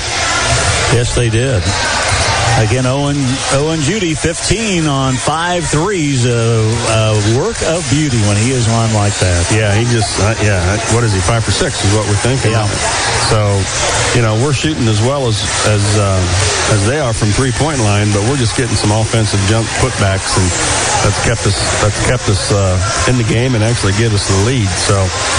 Yes, they did. Again, Owen Owen Judy, fifteen on five threes. A uh, uh, work of beauty when he is on like that. Yeah, he just, uh, yeah, what is he, five for six is what we're thinking. Yeah. So, you know, we're shooting as well as as uh, as they are from three-point line, but we're just getting some offensive jump putbacks, and that's kept us that's kept us uh, in the game and actually give us the lead. So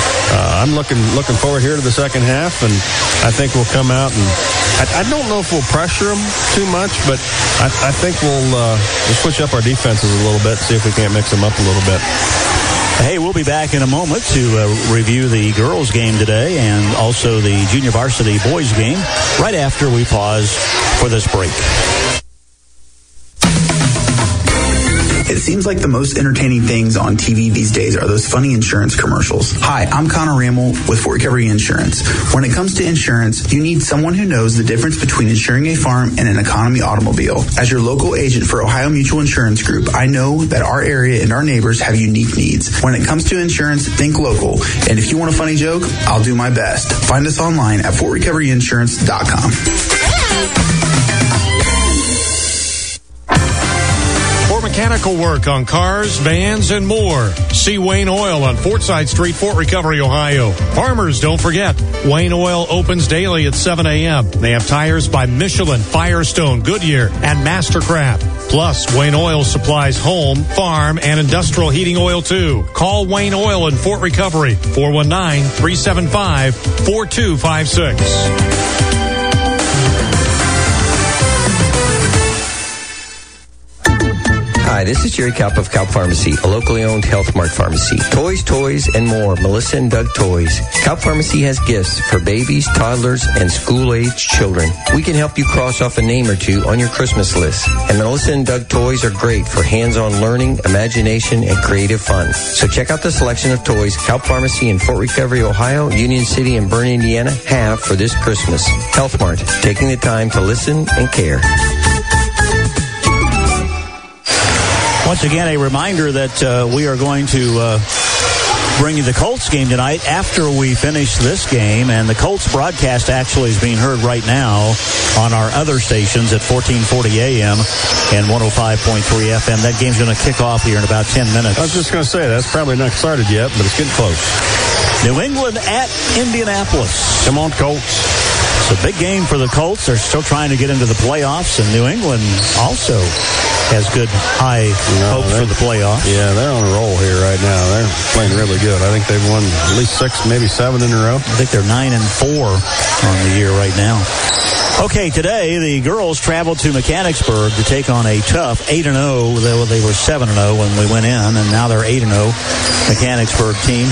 uh, I'm looking looking forward here to the second half, and I think we'll come out and I, I don't know if we'll pressure them too much, but I, I think we'll uh, we'll switch up our defenses a little bit, see if we can't mix them up a little bit. Hey, we'll be back in a moment to uh, review the girls' game today and also the junior varsity boys' game right after we pause for this break. It seems like the most entertaining things on T V these days are those funny insurance commercials. Hi, I'm Connor Rammel with Fort Recovery Insurance. When it comes to insurance, you need someone who knows the difference between insuring a farm and an economy automobile. As your local agent for Ohio Mutual Insurance Group, I know that our area and our neighbors have unique needs. When it comes to insurance, think local. And if you want a funny joke, I'll do my best. Find us online at fort recovery insurance dot com. Mechanical work on cars, vans, and more. See Wayne Oil on Fortside Street, Fort Recovery, Ohio. Farmers, don't forget, Wayne Oil opens daily at seven a.m. They have tires by Michelin, Firestone, Goodyear, and Mastercraft. Plus, Wayne Oil supplies home, farm, and industrial heating oil, too. Call Wayne Oil in Fort Recovery, four one nine, three seven five, four two five six. Hi, this is Jerry Kaup of Kaup Pharmacy, a locally owned Health Mart pharmacy. Toys, toys, and more. Melissa and Doug Toys. Kaup Pharmacy has gifts for babies, toddlers, and school-aged children. We can help you cross off a name or two on your Christmas list. And Melissa and Doug Toys are great for hands-on learning, imagination, and creative fun. So check out the selection of toys Kaup Pharmacy in Fort Recovery, Ohio, Union City, and Bern, Indiana have for this Christmas. Health Mart, taking the time to listen and care. Once again, a reminder that uh, we are going to uh, bring you the Colts game tonight after we finish this game. And the Colts broadcast actually is being heard right now on our other stations at fourteen forty A M and one oh five point three F M. That game's going to kick off here in about ten minutes. I was just going to say, that's probably not started yet, but it's getting close. New England at Indianapolis. Come on, Colts. It's a big game for the Colts. They're still trying to get into the playoffs, and New England also has good high no, hopes for the playoffs. Yeah, they're on a roll here right now. They're playing really good. I think they've won at least six, maybe seven in a row. I think they're nine and four on the year right now. Okay, today the girls traveled to Mechanicsburg to take on a tough eight and oh. They were seven and oh when we went in, and now they're eight and oh Mechanicsburg team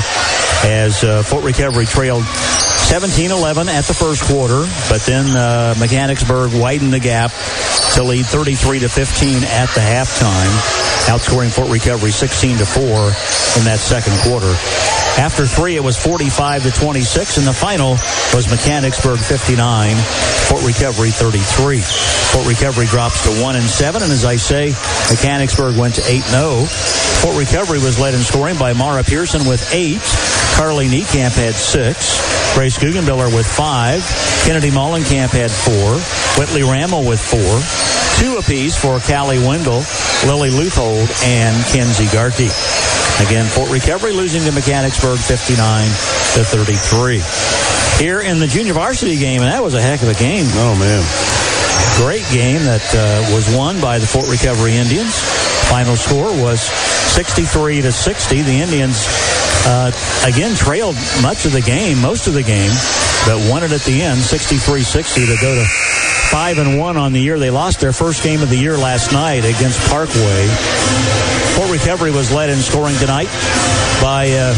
as uh, Fort Recovery trailed seventeen eleven at the first quarter, but then uh, Mechanicsburg widened the gap to lead thirty-three to fifteen at the halftime, outscoring Fort Recovery sixteen to four in that second quarter. After three, it was forty-five to twenty-six, and the final was Mechanicsburg fifty-nine, Fort Recovery thirty-three. Fort Recovery drops to one and seven, and as I say, Mechanicsburg went to eight and oh. Fort Recovery was led in scoring by Mara Pearson with eight. Carly Niekamp had six. Grace Guggenbiller with five. Kennedy Mollenkamp had four. Whitley Rammel with four. Two apiece for Callie Wendell, Lily Luthold, and Kenzie Garkey. Again, Fort Recovery losing to Mechanicsburg fifty-nine to thirty-three. Here in the junior varsity game, and that was a heck of a game. Oh, man. Great game that uh, was won by the Fort Recovery Indians. Final score was sixty-three to sixty. The Indians, uh, again, trailed much of the game, most of the game, but won it at the end, sixty-three sixty, to go to five and one on the year. They lost their first game of the year last night against Parkway. Fort Recovery was led in scoring tonight by uh,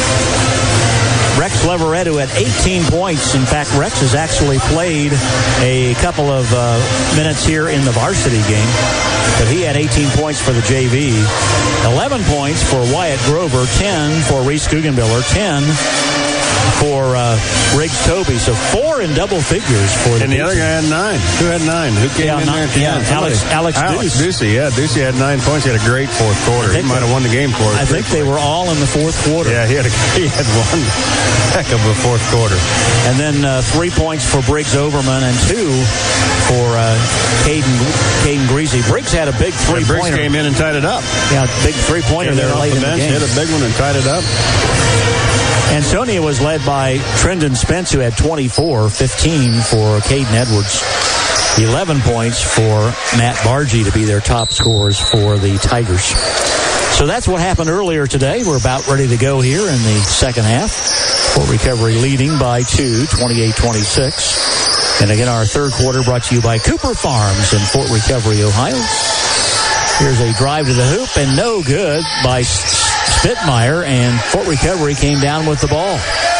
Rex Leverett, who had eighteen points. In fact, Rex has actually played a couple of uh, minutes here in the varsity game, but he had eighteen points for the J V. eleven points for Wyatt Grover, ten for Reese Guggenbiller, ten for uh, Riggs Toby. So four in double figures for the And the other guy had nine. Who had nine? Who came yeah, in not, there at the yeah, end? Alex, Alex, Alex Ducey. Ducey, yeah. Ducey had nine points. He had a great fourth quarter. He might have won the game for us. I think they were all in the fourth quarter. Yeah, he had, a, he had one heck of a fourth quarter. And then uh, three points for Briggs Overman and two for uh, Caden, Caden Greasy. Briggs had a big three-pointer. Briggs came in and tied it up. Yeah, big three-pointer there late the in the bench, game. Hit a big one and tied it up. Ansonia was led by Trendon Spence, who had twenty-four, fifteen for Caden Edwards, eleven points for Matt Bargy to be their top scorers for the Tigers. So that's what happened earlier today. We're about ready to go here in the second half. Fort Recovery leading by two, twenty-eight twenty-six. And again, our third quarter brought to you by Cooper Farms in Fort Recovery, Ohio. Here's a drive to the hoop, and no good by Spitmeyer, and Fort Recovery came down with the ball.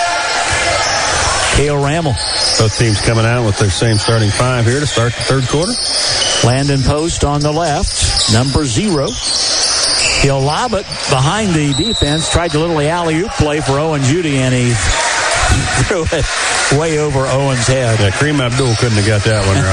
Cale Rammel. Both teams coming out with their same starting five here to start the third quarter. Landon Post on the left, number zero. He'll lob it behind the defense. Tried the little alley-oop play for Owen Judy, and he threw it way over Owen's head. Yeah, Kareem Abdul couldn't have got that one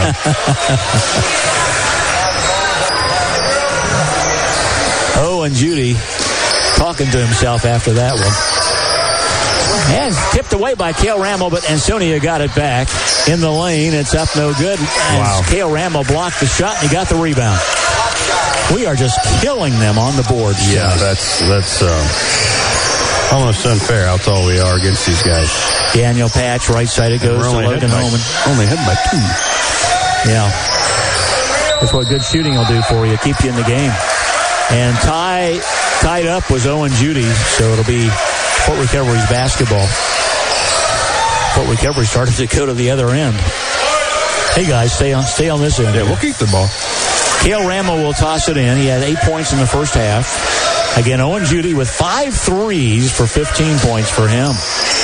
right. Owen Judy talking to himself after that one. And tipped away by Cale Rammel, but Ansonia got it back in the lane. It's up no good. And wow. Cale Rammel blocked the shot, and he got the rebound. We are just killing them on the board. Yeah, that's that's um, almost unfair how tall we are against these guys. Daniel Patch, right side, it goes to Logan Holman. Only hit by two. Yeah. That's what good shooting will do for you, keep you in the game. And tie, tied up was Owen Judy, so it'll be Fort Recovery's basketball. Fort Recovery started to go to the other end. Hey, guys, stay on stay on this end. Yeah, we'll keep the ball. Cale Ramel will toss it in. He had eight points in the first half. Again, Owen Judy with five threes for fifteen points for him.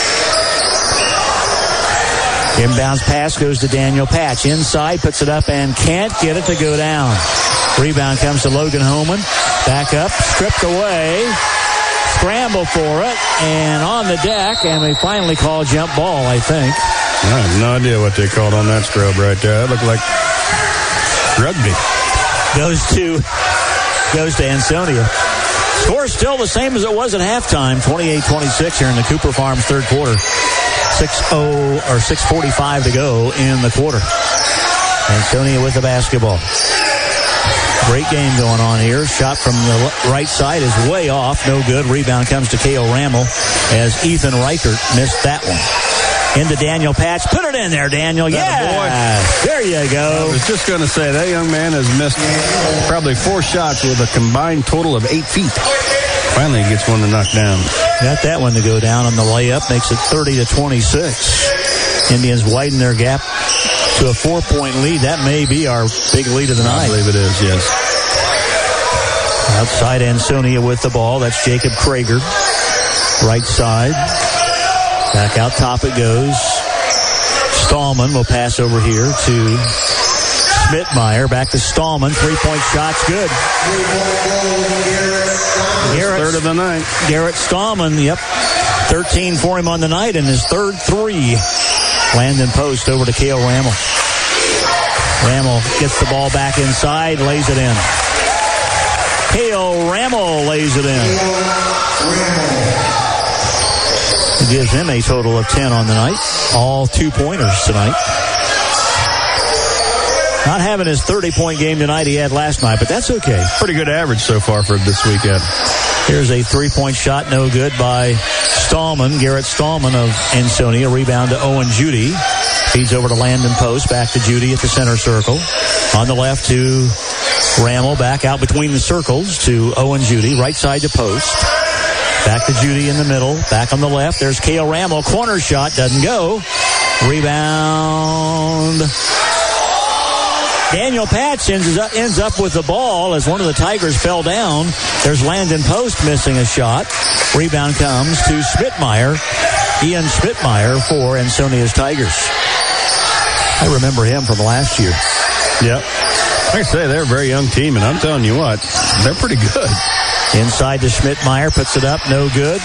Inbounds pass goes to Daniel Patch. Inside, puts it up and can't get it to go down. Rebound comes to Logan Homan. Back up, stripped away. Scramble for it, and on the deck, and they finally call jump ball, I think. I have no idea what they called on that scrub right there. It looked like rugby. Goes to, goes to Ansonia. Score still the same as it was at halftime, twenty-eight twenty-six here in the Cooper Farms third quarter. six oh or six forty-five to go in the quarter. Ansonia with the basketball. Great game going on here. Shot from the right side is way off. No good. Rebound comes to Cale Ramel as Ethan Reichert missed that one. Into Daniel Patch. Put it in there, Daniel. Yeah. There you go. I was just going to say, that young man has missed probably four shots with a combined total of eight feet. Finally gets one to knock down. Got that one to go down on the layup. Makes it thirty to twenty-six. Indians widen their gap to a four-point lead. That may be our big lead of the night. I believe it is, yes. Outside Ansonia with the ball. That's Jacob Krager. Right side. Back out top it goes. Stallman will pass over here to Schmidtmeyer. Back to Stallman. Three-point shot's good. Garrett, third of the night. Garrett Stallman, yep. thirteen for him on the night and his third three. Landon Post over to Cale Ramel. Ramel gets the ball back inside, lays it in. Cale Ramel lays it in. It gives him a total of ten on the night. All two-pointers tonight. Not having his thirty-point game tonight he had last night, but that's okay. Pretty good average so far for this weekend. Here's a three-point shot, no good by Stallman, Garrett Stallman of Ansonia. Rebound to Owen Judy. Feeds over to Landon Post. Back to Judy at the center circle. On the left to Ramel. Back out between the circles to Owen Judy. Right side to Post. Back to Judy in the middle. Back on the left. There's Cale Ramel. Corner shot. Doesn't go. Rebound. Daniel Patch ends up, ends up with the ball as one of the Tigers fell down. There's Landon Post missing a shot. Rebound comes to Schmidtmeyer. Ian Schmidtmeyer for Ansonia's Tigers. I remember him from last year. Yep. Like I say, they're a very young team, and I'm telling you what, they're pretty good. Inside to Schmidtmeyer, puts it up, no good.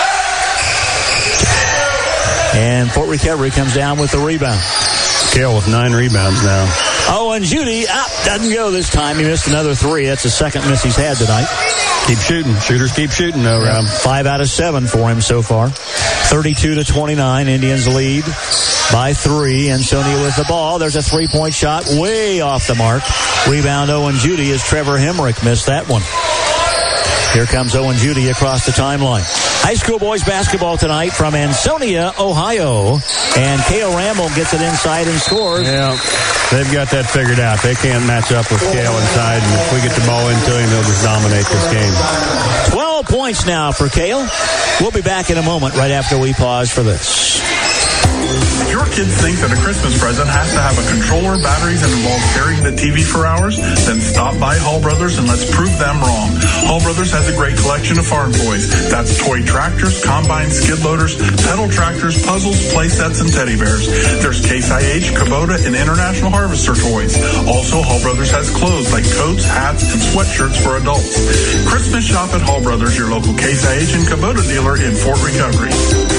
And Fort Recovery comes down with the rebound. Cale with nine rebounds now. Owen Judy, ah, doesn't go this time. He missed another three. That's the second miss he's had tonight. Keep shooting. Shooters keep shooting, though, Rob. Five out of seven for him so far. thirty-two to twenty-nine. Indians lead by three. Ansonia with the ball. There's a three-point shot way off the mark. Rebound Owen Judy as Trevor Hemrick missed that one. Here comes Owen Judy across the timeline. High school boys basketball tonight from Ansonia, Ohio. And Cale Ramel gets it inside and scores. Yeah, they've got that figured out. They can't match up with Cale inside. And if we get the ball into him, he'll just dominate this game. twelve points now for Cale. We'll be back in a moment right after we pause for this. If your kids think that a Christmas present has to have a controller, batteries, and involves carrying the T V for hours, then stop by Hall Brothers and let's prove them wrong. Hall Brothers has a great collection of farm toys. That's toy tractors, combines, skid loaders, pedal tractors, puzzles, play sets, and teddy bears. There's Case I H, Kubota, and International Harvester toys. Also, Hall Brothers has clothes like coats, hats, and sweatshirts for adults. Christmas shop at Hall Brothers, your local Case I H and Kubota dealer in Fort Recovery.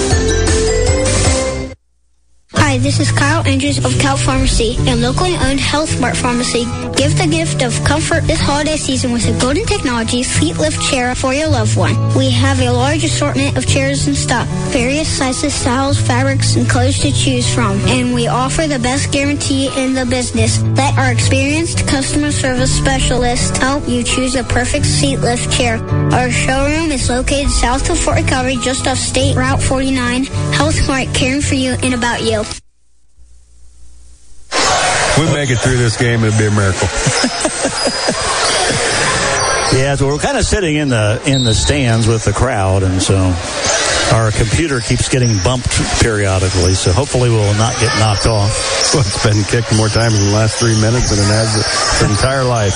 Hi, this is Kyle Andrews of Cal Pharmacy, a locally owned Health Mart pharmacy. Give the gift of comfort this holiday season with a Golden Technology seat lift chair for your loved one. We have a large assortment of chairs in stock, various sizes, styles, fabrics, and colors to choose from. And we offer the best guarantee in the business. Let our experienced customer service specialists help you choose the perfect seat lift chair. Our showroom is located south of Fort Recovery, just off State Route forty-nine. Health Mart, caring for you and about you. We make it through this game, it'd be a miracle. Yeah, so we're kind of sitting in the in the stands with the crowd, and so Our computer keeps getting bumped periodically, so hopefully we'll not get knocked off. Well, it's been kicked more times in the last three minutes than it has its entire life.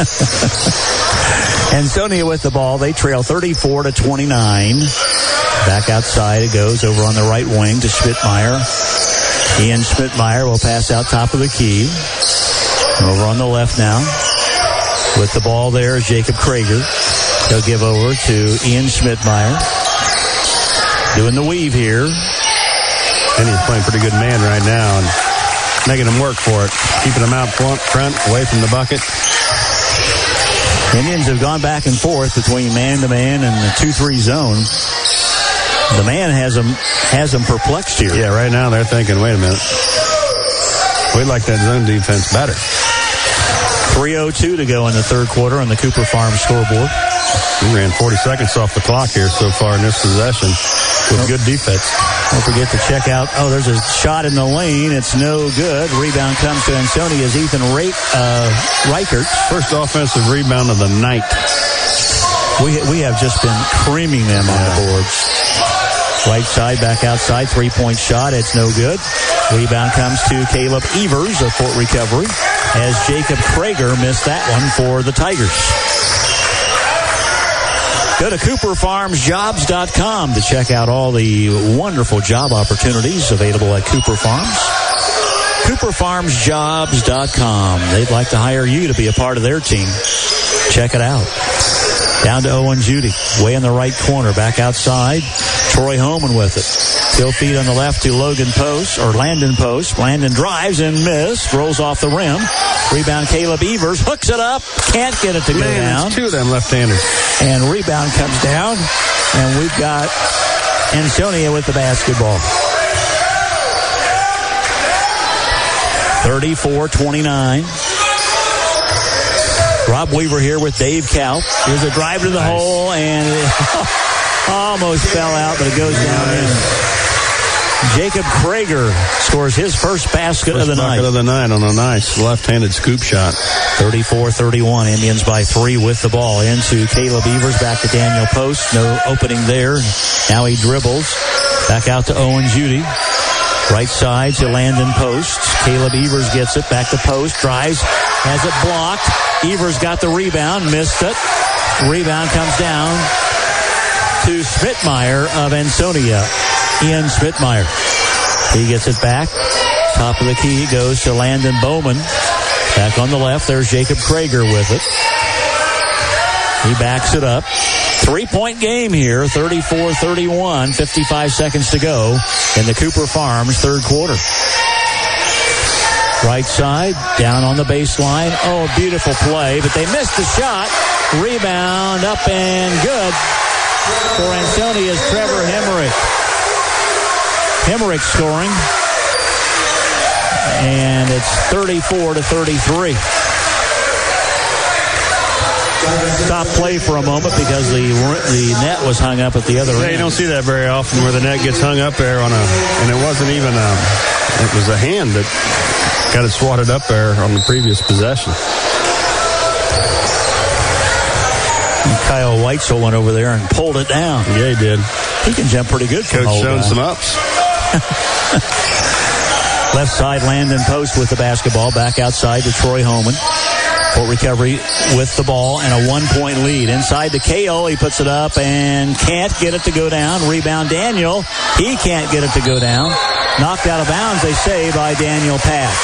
Ansonia with the ball. They trail thirty-four to twenty-nine. Back outside it goes over on the right wing to Schmidtmeyer. Ian Schmidtmeyer will pass out top of the key. Over on the left now. With the ball there is Jacob Krager. He'll give over to Ian Schmidtmeyer. Doing the weave here. And he's playing pretty good man right now and making him work for it. Keeping him out front, front away from the bucket. Indians have gone back and forth between man-to-man and the two three zone. The man has them, has them perplexed here. Yeah, right now they're thinking, wait a minute. We like that zone defense better. three oh two to go in the third quarter on the Cooper Farm scoreboard. We ran forty seconds off the clock here so far in this possession with good defense. Don't forget to check out, oh, there's a shot in the lane. It's no good. Rebound comes to Ansonia's Ethan Ra- uh, Reichert. First offensive rebound of the night. We, we have just been creaming them on the boards. Right side, back outside, three-point shot. It's no good. Rebound comes to Caleb Evers of Fort Recovery as Jacob Krager missed that one for the Tigers. Go to Cooper Farms Jobs dot com to check out all the wonderful job opportunities available at Cooper Farms. Cooper Farms Jobs dot com. They'd like to hire you to be a part of their team. Check it out. Down to Owen Judy, way in the right corner, back outside. Troy Holman with it. Still feed on the left to Logan Post, or Landon Post. Landon drives and missed, rolls off the rim. Rebound Caleb Evers, hooks it up, can't get it to go Man, down. it's two of them left-handers. And rebound comes down, and we've got Ansonia with the basketball. thirty-four twenty-nine. Rob Weaver here with Dave Kaup. Here's a drive to the nice. hole, and it almost fell out, but it goes down in. Jacob Krager scores his first basket first of the night. Basket of the night on a nice left-handed scoop shot. thirty-four thirty-one. Indians by three with the ball. Into Caleb Evers, back to Daniel Post. No opening there. Now he dribbles. Back out to Owen Judy. Right side to Landon Post. Caleb Evers gets it. Back to Post. Drives. Has it blocked. Evers got the rebound. Missed it. Rebound comes down to Schmidtmeyer of Ansonia. Ian Schmidtmeyer. He gets it back. Top of the key goes to Landon Bowman. Back on the left, there's Jacob Krager with it. He backs it up. Three-point game here, thirty-four thirty-one, fifty-five seconds to go in the Cooper Farms third quarter. Right side, down on the baseline. Oh, beautiful play, but they missed the shot. Rebound up and good for Ansonia's Trevor Hemrick. Hemrick scoring. And it's thirty-four to thirty-three. Stop play for a moment because the the net was hung up at the other yeah, end. You don't see that very often where the net gets hung up there on a, and it wasn't even a, it was a hand that got it swatted up there on the previous possession. And Kyle Weitzel went over there and pulled it down. Yeah, he did. He can jump pretty good. Coach showing some ups. Left side, Landon Post with the basketball. Back outside to Troy Holman. Fort Recovery with the ball and a one-point lead. Inside to Kale. He puts it up and can't get it to go down. Rebound Daniel. He can't get it to go down. Knocked out of bounds, they say, by Daniel Patch.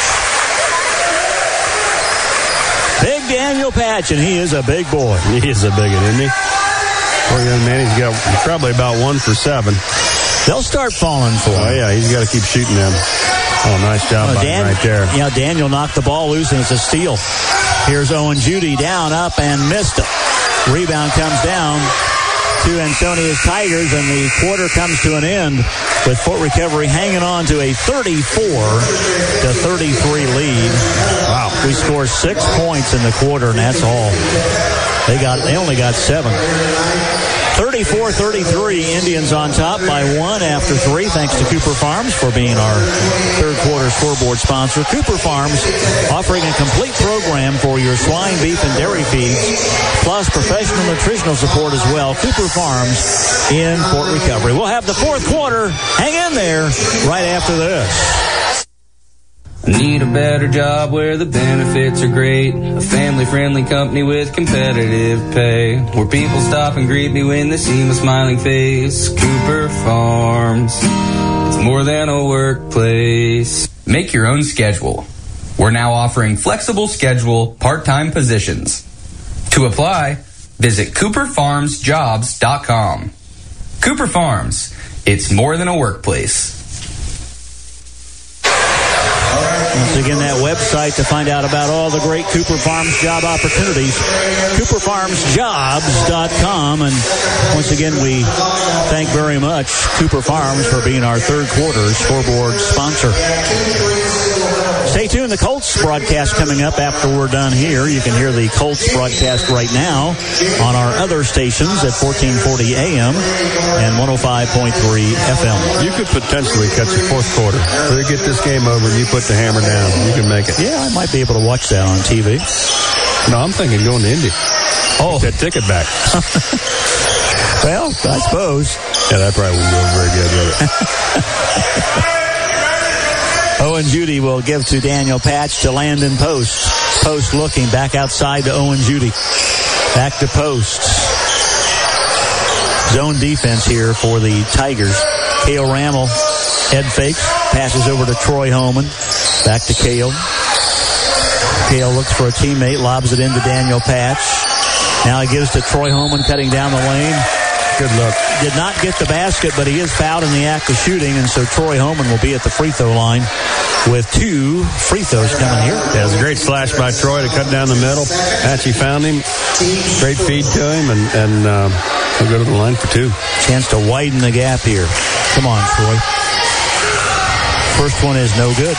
Big Daniel Patch, and he is a big boy. He is a big one, isn't he? Poor young man, he's got probably about one for seven. They'll start falling for him. Oh, yeah, he's got to keep shooting them. Oh, nice job oh, by Dan- him right there. Yeah, Daniel knocked the ball loose, and it's a steal. Here's Owen Judy down, up, and missed it. Rebound comes down to Antonia's Tigers, and the quarter comes to an end with Fort Recovery hanging on to a thirty-four to thirty-three lead. Wow. We scored six points in the quarter, and that's all. They got. They only got seven. thirty-four thirty-three, Indians on top by one after three, thanks to Cooper Farms for being our third quarter scoreboard sponsor. Cooper Farms offering a complete program for your swine, beef, and dairy feeds, plus professional nutritional support as well. Cooper Farms in Fort Recovery. We'll have the fourth quarter. Hang in there right after this. Need a better job where the benefits are great. A family-friendly company with competitive pay. Where people stop and greet me when they see my smiling face. Cooper Farms. It's more than a workplace. Make your own schedule. We're now offering flexible schedule part-time positions. To apply, visit cooper farms jobs dot com. Cooper Farms. It's more than a workplace. Once again, that website to find out about all the great Cooper Farms job opportunities, cooper farms jobs dot com. And once again, we thank very much Cooper Farms for being our third quarter scoreboard sponsor. Stay tuned. The Colts broadcast coming up after we're done here. You can hear the Colts broadcast right now on our other stations at fourteen forty A M and one oh five point three F M. You could potentially catch a fourth quarter. So you get this game over and you put the hammer down. You can make it. Yeah, I might be able to watch that on T V. No, I'm thinking going to Indy. Oh. Get that ticket back. Well, I suppose. Yeah, that probably wouldn't go very good with it. Owen Judy will give to Daniel Patch to Landon Post. Post looking back outside to Owen Judy. Back to Post. Zone defense here for the Tigers. Cale Rammel head fakes. Passes over to Troy Holman. Back to Cale. Cale looks for a teammate. Lobs it into Daniel Patch. Now he gives to Troy Holman cutting down the lane. Good look. Did not get the basket, but he is fouled in the act of shooting, and so Troy Holman will be at the free throw line with two free throws coming here. Yeah, it was a great slash by Troy to cut down the middle. Patchy found him. Great feed to him, and, and um, he'll go to the line for two. Chance to widen the gap here. Come on, Troy. First one is no good.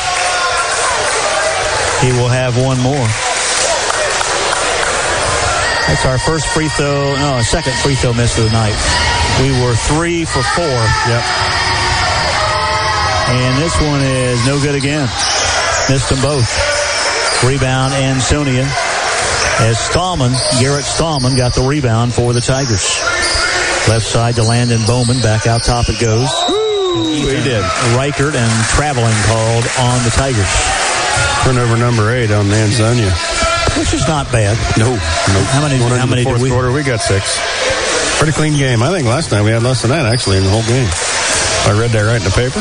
He will have one more. That's our first free throw, no, second free throw miss of the night. We were three for four. Yep. And this one is no good again. Missed them both. Rebound, Ansonia. As Stallman, Garrett Stallman got the rebound for the Tigers. Left side to Landon Bowman. Back out top it goes. Ooh, he did. Reichert and traveling called on the Tigers. Turnover number eight on Ansonia. Which is not bad. No. no. How many, how many did we? Quarter, we got six. Pretty clean game. I think last night we had less than that, actually, in the whole game. I read that right in the paper.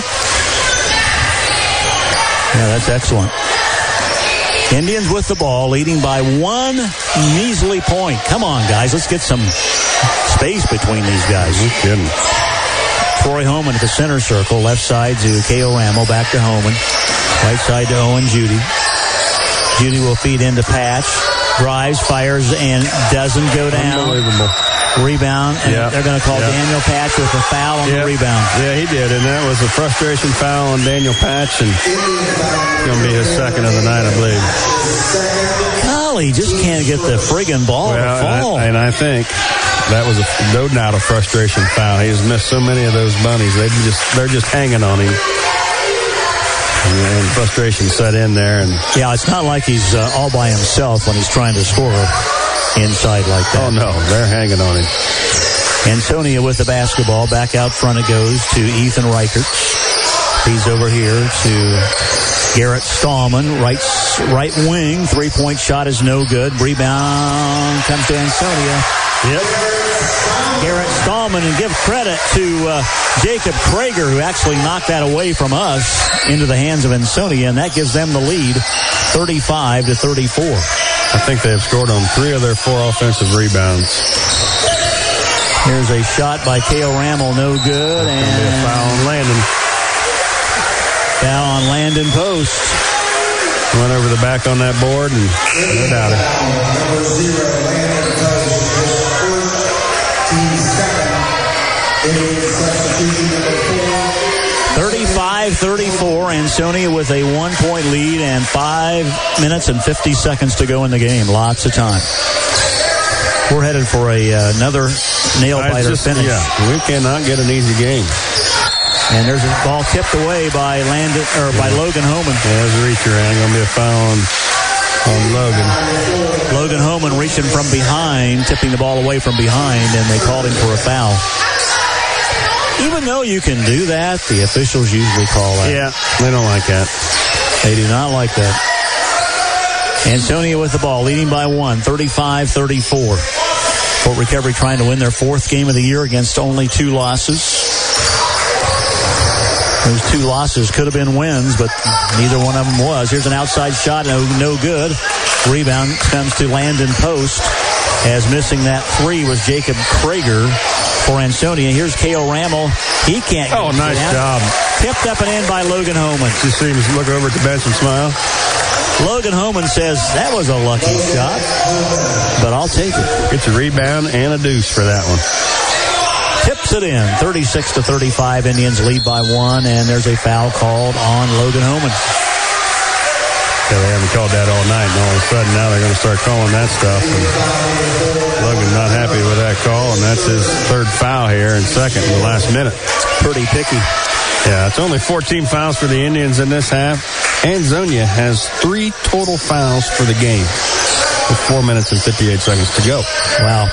Yeah, that's excellent. Indians with the ball, leading by one measly point. Come on, guys. Let's get some space between these guys. No kidding. Troy Holman at the center circle. Left side to Cale Rammel. Back to Holman. Right side to Owen Judy. Judy will feed into Patch. Drives, fires, and doesn't go down. Unbelievable. Rebound, and yeah. they're going to call yeah. Daniel Patch with a foul on yeah. the rebound. Yeah, he did, and that was a frustration foul on Daniel Patch, and it's going to be his second of the night, I believe. Golly, just can't get the friggin' ball well, to fall. And I, and I think that was a, no doubt a frustration foul. He has missed so many of those bunnies. They just, they're just hanging on him. And frustration set in there. And yeah, it's not like he's uh, all by himself when he's trying to score inside like that. Oh, no, they're hanging on him. Ansonia with the basketball. Back out front it goes to Ethan Reichert. He's over here to Garrett Stallman. Right, right wing. Three-point shot is no good. Rebound comes to Ansonia. Yep. Garrett Stallman, and give credit to uh, Jacob Krager, who actually knocked that away from us into the hands of Ansonia, and that gives them the lead, thirty-five to thirty-four. I think they have scored on three of their four offensive rebounds. Here's a shot by Cale Rammel, no good, and be a foul on Landon. Foul on Landon Post. Went over the back on that board, and no doubt it. thirty-five thirty-four, Ansonia with a one-point lead and five minutes and fifty seconds to go in the game. Lots of time. we're headed for a uh, another nail-biter just, finish. Yeah, we cannot get an easy game. And there's a ball tipped away by Landon or by Logan Homan. Yeah, there's a reach around. Going to be a foul on, on Logan. Logan Homan reaching from behind, tipping the ball away from behind, and they called him for a foul. Even though you can do that, the officials usually call that. Yeah, they don't like that. They do not like that. Ansonia with the ball, leading by one, thirty-five thirty-four. Fort Recovery trying to win their fourth game of the year against only two losses. Those two losses could have been wins, but neither one of them was. Here's an outside shot, no, no good. Rebound comes to Landon Post, as missing that three was Jacob Krager for Ansonia. Here's Cale Rammel. He can't get Oh, nice down. job. Tipped up and in by Logan Homan. Just see him look over at the bench and smile. Logan Homan says, that was a lucky shot, but I'll take it. Gets a rebound and a deuce for that one. Tips it in. thirty-six to thirty-five. Indians lead by one, and there's a foul called on Logan Homan. Yeah, they haven't called that all night, and all of a sudden now they're going to start calling that stuff. And Logan not happy with that call, and that's his third foul here and second in the last minute. Pretty picky. Yeah, it's only fourteen fouls for the Indians in this half. Ansonia has three total fouls for the game with four minutes and fifty-eight seconds to go. Wow.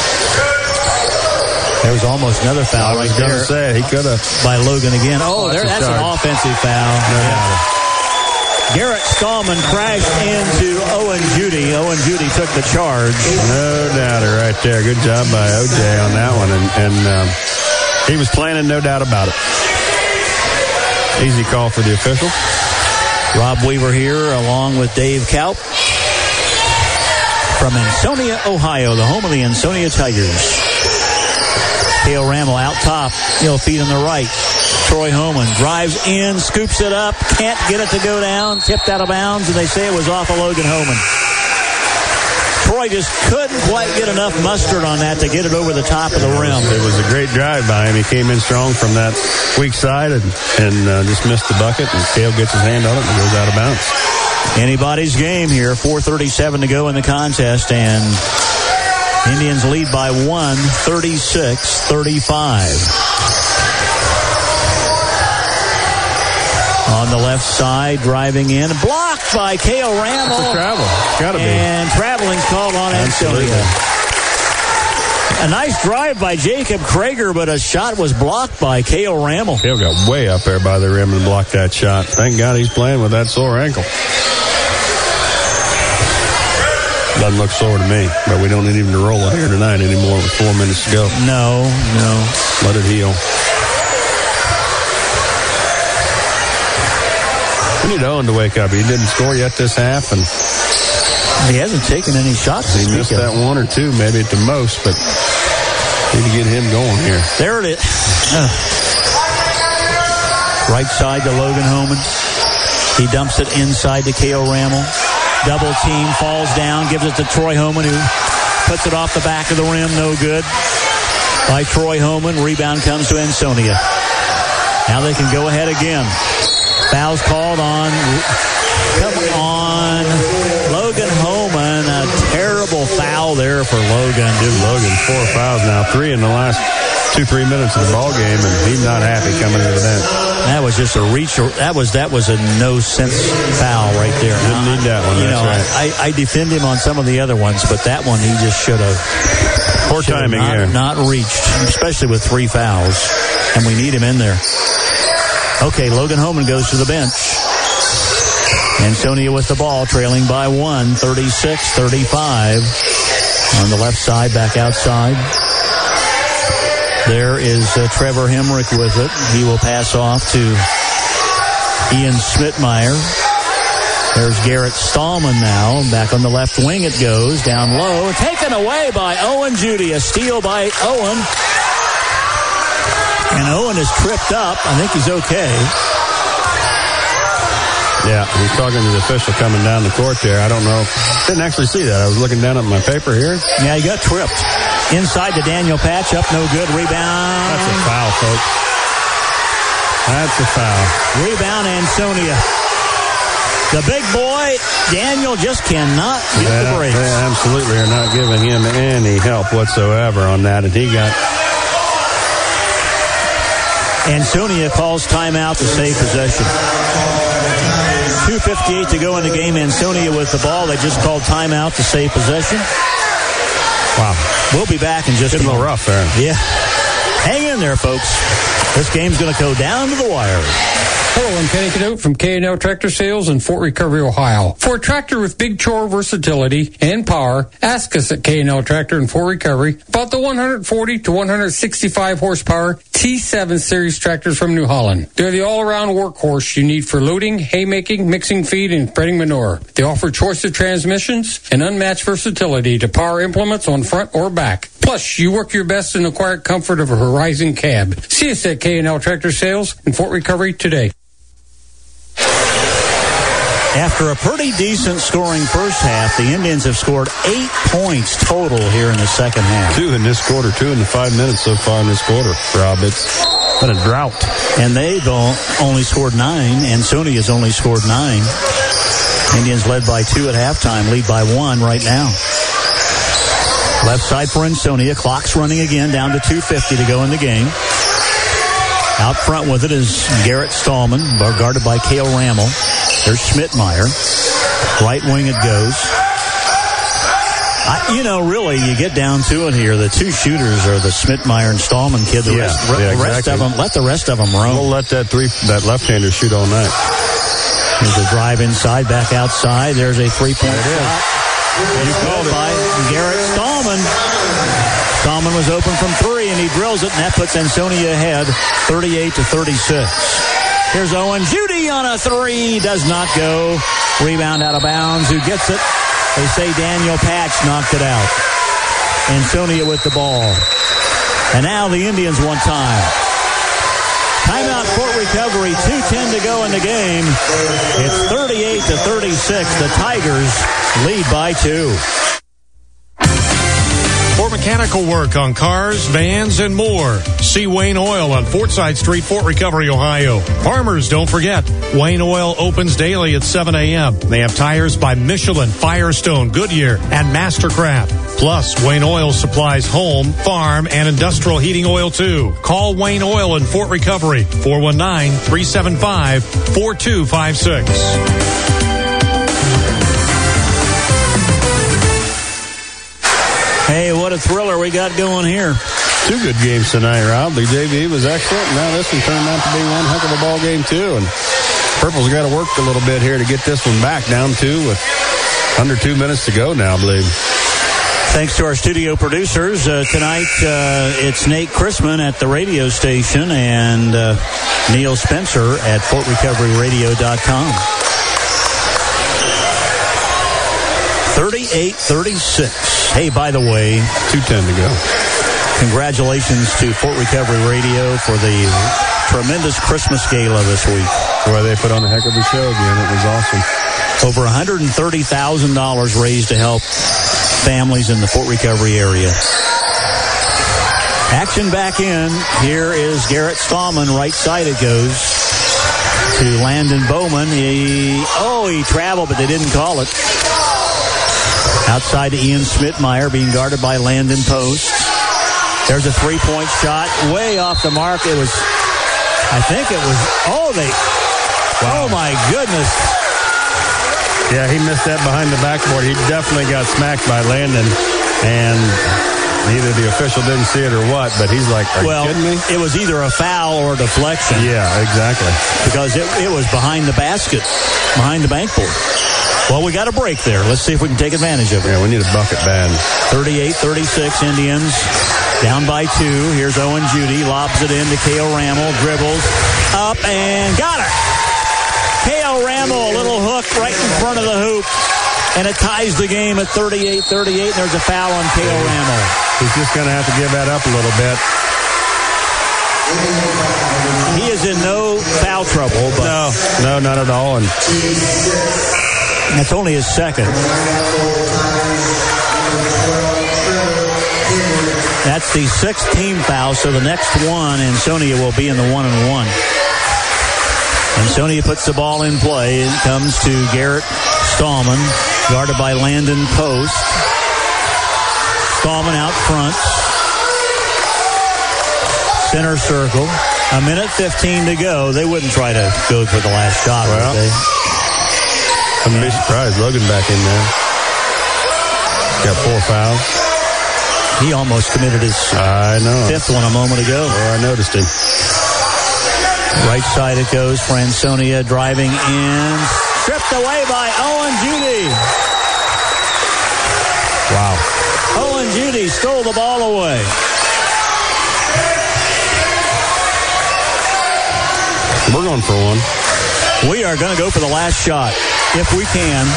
There was almost another foul I was right going there. to say, he could have. By Logan again. Oh, Oh, there, that's that's a an charge. offensive foul. No doubt. Garrett Stallman crashed into Owen Judy. Owen Judy took the charge. No doubter right there. Good job by O J on that one. And, and um, he was planning, no doubt about it. Easy call for the official. Rob Weaver here along with Dave Kaup from Ansonia, Ohio, the home of the Ansonia Tigers. Cale Rammel out top. He'll feed on the right. Troy Homan drives in, scoops it up, can't get it to go down, tipped out of bounds, and they say it was off of Logan Homan. Troy just couldn't quite get enough mustard on that to get it over the top of the rim. It was a great drive by him. He came in strong from that weak side and, and uh, just missed the bucket, and Cale gets his hand on it and goes out of bounds. Anybody's game here. four thirty-seven to go in the contest, and Indians lead by one, thirty-six thirty-five. On the left side, driving in, blocked by Cale Rammel. It's a travel. Gotta be. And traveling's called on Ansonia. A nice drive by Jacob Krager, but a shot was blocked by Cale Rammel. Cale got way up there by the rim and blocked that shot. Thank God he's playing with that sore ankle. Doesn't look sore to me, but we don't need him to roll it here tonight anymore with four minutes to go. No, no. Let it heal. We need Owen to wake up. He didn't score yet this half, and he hasn't taken any shots. He missed that one or two, maybe at the most, but need to get him going here. There it is. Uh. Right side to Logan Homan. He dumps it inside to Cale Rammel. Double team, falls down, gives it to Troy Homan, who puts it off the back of the rim. No good by Troy Homan. Rebound comes to Ansonia. Now they can go ahead again. Foul's called on, come on, Logan Homan. A terrible foul there for Logan. Give Logan four fouls now, three in the last two, three minutes of the ball game, and he's not happy coming into the bench. That was just a reach. That was that was a no sense foul right there. Didn't need that one. You That's know, right. I, I defend him on some of the other ones, but that one he just should have. Poor timing not, here. Not reached, especially with three fouls, and we need him in there. Okay, Logan Homan goes to the bench. Ansonia with the ball, trailing by one, thirty-six thirty-five. On the left side, back outside. There is uh, Trevor Hemrick with it. He will pass off to Ian Schmidtmeyer. There's Garrett Stallman now. Back on the left wing it goes. Down low. Taken away by Owen Judy. A steal by Owen. And Owen is tripped up. I think he's okay. Yeah, he's talking to the official coming down the court there. I don't know. Didn't actually see that. I was looking down at my paper here. Yeah, he got tripped. Inside to Daniel Patch. Up no good. Rebound. That's a foul, folks. That's a foul. Rebound, Ansonia. The big boy, Daniel, just cannot get yeah, the brakes. They absolutely are not giving him any help whatsoever on that. And he got... Ansonia calls timeout to save possession. two fifty-eight to go in the game. Ansonia with the ball. They just called timeout to save possession. Wow. We'll be back in just Getting a a little moment. rough there. Yeah. Hang in there, folks. This game's going to go down to the wire. Hello, I'm Kenny Cadote from K and L Tractor Sales in Fort Recovery, Ohio. For a tractor with big chore versatility and power, ask us at K and L Tractor in Fort Recovery about the one forty to one sixty-five horsepower T seven series tractors from New Holland. They're the all-around workhorse you need for loading, haymaking, mixing feed, and spreading manure. They offer choice of transmissions and unmatched versatility to power implements on front or back. Plus, you work your best in the quiet comfort of a Horizon cab. See us at K and L Tractor Sales in Fort Recovery today. After a pretty decent scoring first half, the Indians have scored eight points total here in the second half. Two in this quarter, two in the five minutes so far in this quarter, Rob. It's been a drought. And they've only scored nine. Ansonia's only scored nine. Indians led by two at halftime, lead by one right now. Left side for Ansonia. Clock's running again, down to two fifty to go in the game. Out front with it is Garrett Stallman, guarded by Cale Rammel. There's Schmidtmeyer. Right wing it goes. I, you know, really, you get down to it here. The two shooters are the Schmidtmeyer and Stallman kid. The, yeah, rest, yeah, the exactly. rest of them, let the rest of them roam. We'll let that three, that left-hander shoot all night. There's a drive inside, back outside. There's a three-point shot. It's called by Garrett Stallman. Stallman was open from three, and he drills it, and that puts Ansonia ahead, thirty-eight to thirty-six. Here's Owen Judy on a three. Does not go. Rebound out of bounds. Who gets it? They say Daniel Patch knocked it out. Ansonia with the ball. And now the Indians want time. Timeout, Fort Recovery. two ten to go in the game. It's thirty-eight to thirty-six. The Tigers lead by two. For mechanical work on cars, vans, and more, see Wayne Oil on Fortside Street, Fort Recovery, Ohio. Farmers, don't forget, Wayne Oil opens daily at seven a.m. They have tires by Michelin, Firestone, Goodyear, and Mastercraft. Plus, Wayne Oil supplies home, farm, and industrial heating oil, too. Call Wayne Oil in Fort Recovery, four one nine, three seven five, four two five six. Hey, what a thriller we got going here. Two good games tonight, Rob. The J V was excellent. Now this one turned out to be one heck of a ball game, too. And Purple's got to work a little bit here to get this one back down two with under two minutes to go now, I believe. Thanks to our studio producers. Uh, tonight, uh, it's Nate Chrisman at the radio station and uh, Neil Spencer at Fort Recovery Radio dot com. thirty-eight thirty-six. Hey, by the way, two ten to go. Congratulations to Fort Recovery Radio for the tremendous Christmas gala this week. Where they put on a heck of a show again. It was awesome. Over one hundred thirty thousand dollars raised to help families in the Fort Recovery area. Action back in. Here is Garrett Stallman. Right side it goes to Landon Bowman. He, oh, he traveled, but they didn't call it. Outside to Ian Schmidtmeyer, being guarded by Landon Post. There's a three-point shot, way off the mark. It was, I think it was, oh, they, wow. Oh, my goodness. Yeah, he missed that behind the backboard. He definitely got smacked by Landon, and either the official didn't see it or what, but he's like, are well, you kidding me? It was either a foul or a deflection. Yeah, exactly. Because it, it was behind the basket, behind the backboard. Well, we got a break there. Let's see if we can take advantage of it. Yeah, we need a bucket bad. thirty-eight thirty-six, Indians down by two. Here's Owen Judy, lobs it in to Cale Rammel, dribbles up and got it. Cale Rammel, a little hook right in front of the hoop, and it ties the game at thirty-eight thirty-eight, and there's a foul on Cale Rammel. He's just going to have to give that up a little bit. He is in no foul trouble. But no, no, not at all. And that's only his second. That's the sixth team foul, so the next one, Ansonia will be in the one and one. Ansonia puts the ball in play. It comes to Garrett Stallman, guarded by Landon Post. Stallman out front. Center circle. A minute fifteen to go. They wouldn't try to go for the last shot, well, would they? I'm be surprised. Logan back in there. Got four fouls. He almost committed his I know. fifth one a moment ago. Oh, I noticed him. Right side it goes. Franconia driving in. Stripped away by Owen Judy. Wow. Owen Judy stole the ball away. We're going for one. We are going to go for the last shot, if we can.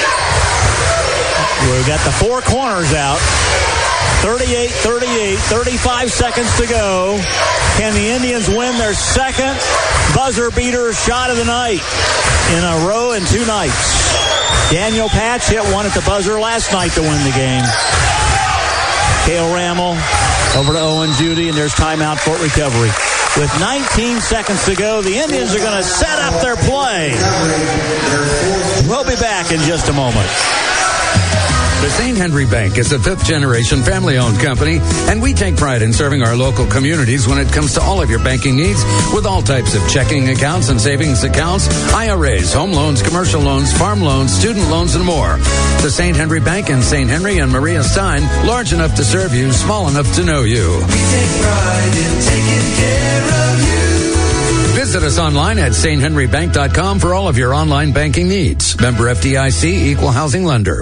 We've got the four corners out. thirty-eight thirty-eight, thirty-five seconds to go. Can the Indians win their second buzzer beater shot of the night in a row in two nights? Daniel Patch hit one at the buzzer last night to win the game. Cale Rammel over to Owen Judy, and there's timeout Fort Recovery. With nineteen seconds to go, the Indians are going to set up their play. We'll be back in just a moment. The Saint Henry Bank is a fifth-generation family-owned company, and we take pride in serving our local communities when it comes to all of your banking needs with all types of checking accounts and savings accounts, I R As, home loans, commercial loans, farm loans, student loans, and more. The Saint Henry Bank in Saint Henry and Maria Stein, large enough to serve you, small enough to know you. We take pride in taking care of you. Visit us online at saint henry bank dot com for all of your online banking needs. Member F D I C, Equal Housing Lender.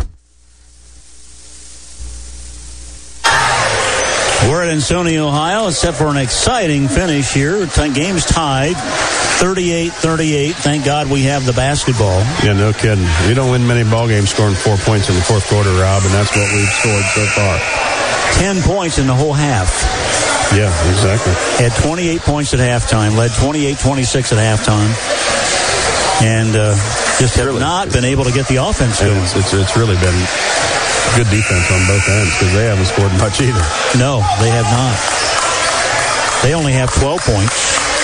We're at Ansonia, Ohio. It's set for an exciting finish here. Game's tied, thirty-eight thirty-eight. Thank God we have the basketball. Yeah, no kidding. You don't win many ball games scoring four points in the fourth quarter, Rob, and that's what we've scored so far. Ten points in the whole half. Yeah, exactly. Had twenty-eight points at halftime, led twenty-eight twenty-six at halftime, and uh, just have really, not been able to get the offense going. It's, it's, it's really been good defense on both ends because they haven't scored much either. No, they have not. They only have twelve points.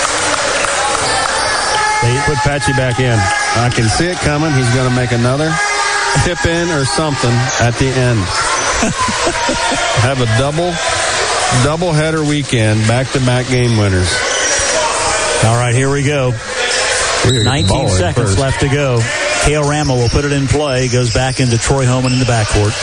They put Patchy back in. I can see it coming. He's going to make another tip in or something at the end. Have a double, double header weekend, back-to-back game winners. All right, here we go. nineteen seconds left to go. Cale Rammel will put it in play. Goes back into Troy Homan in the backcourt.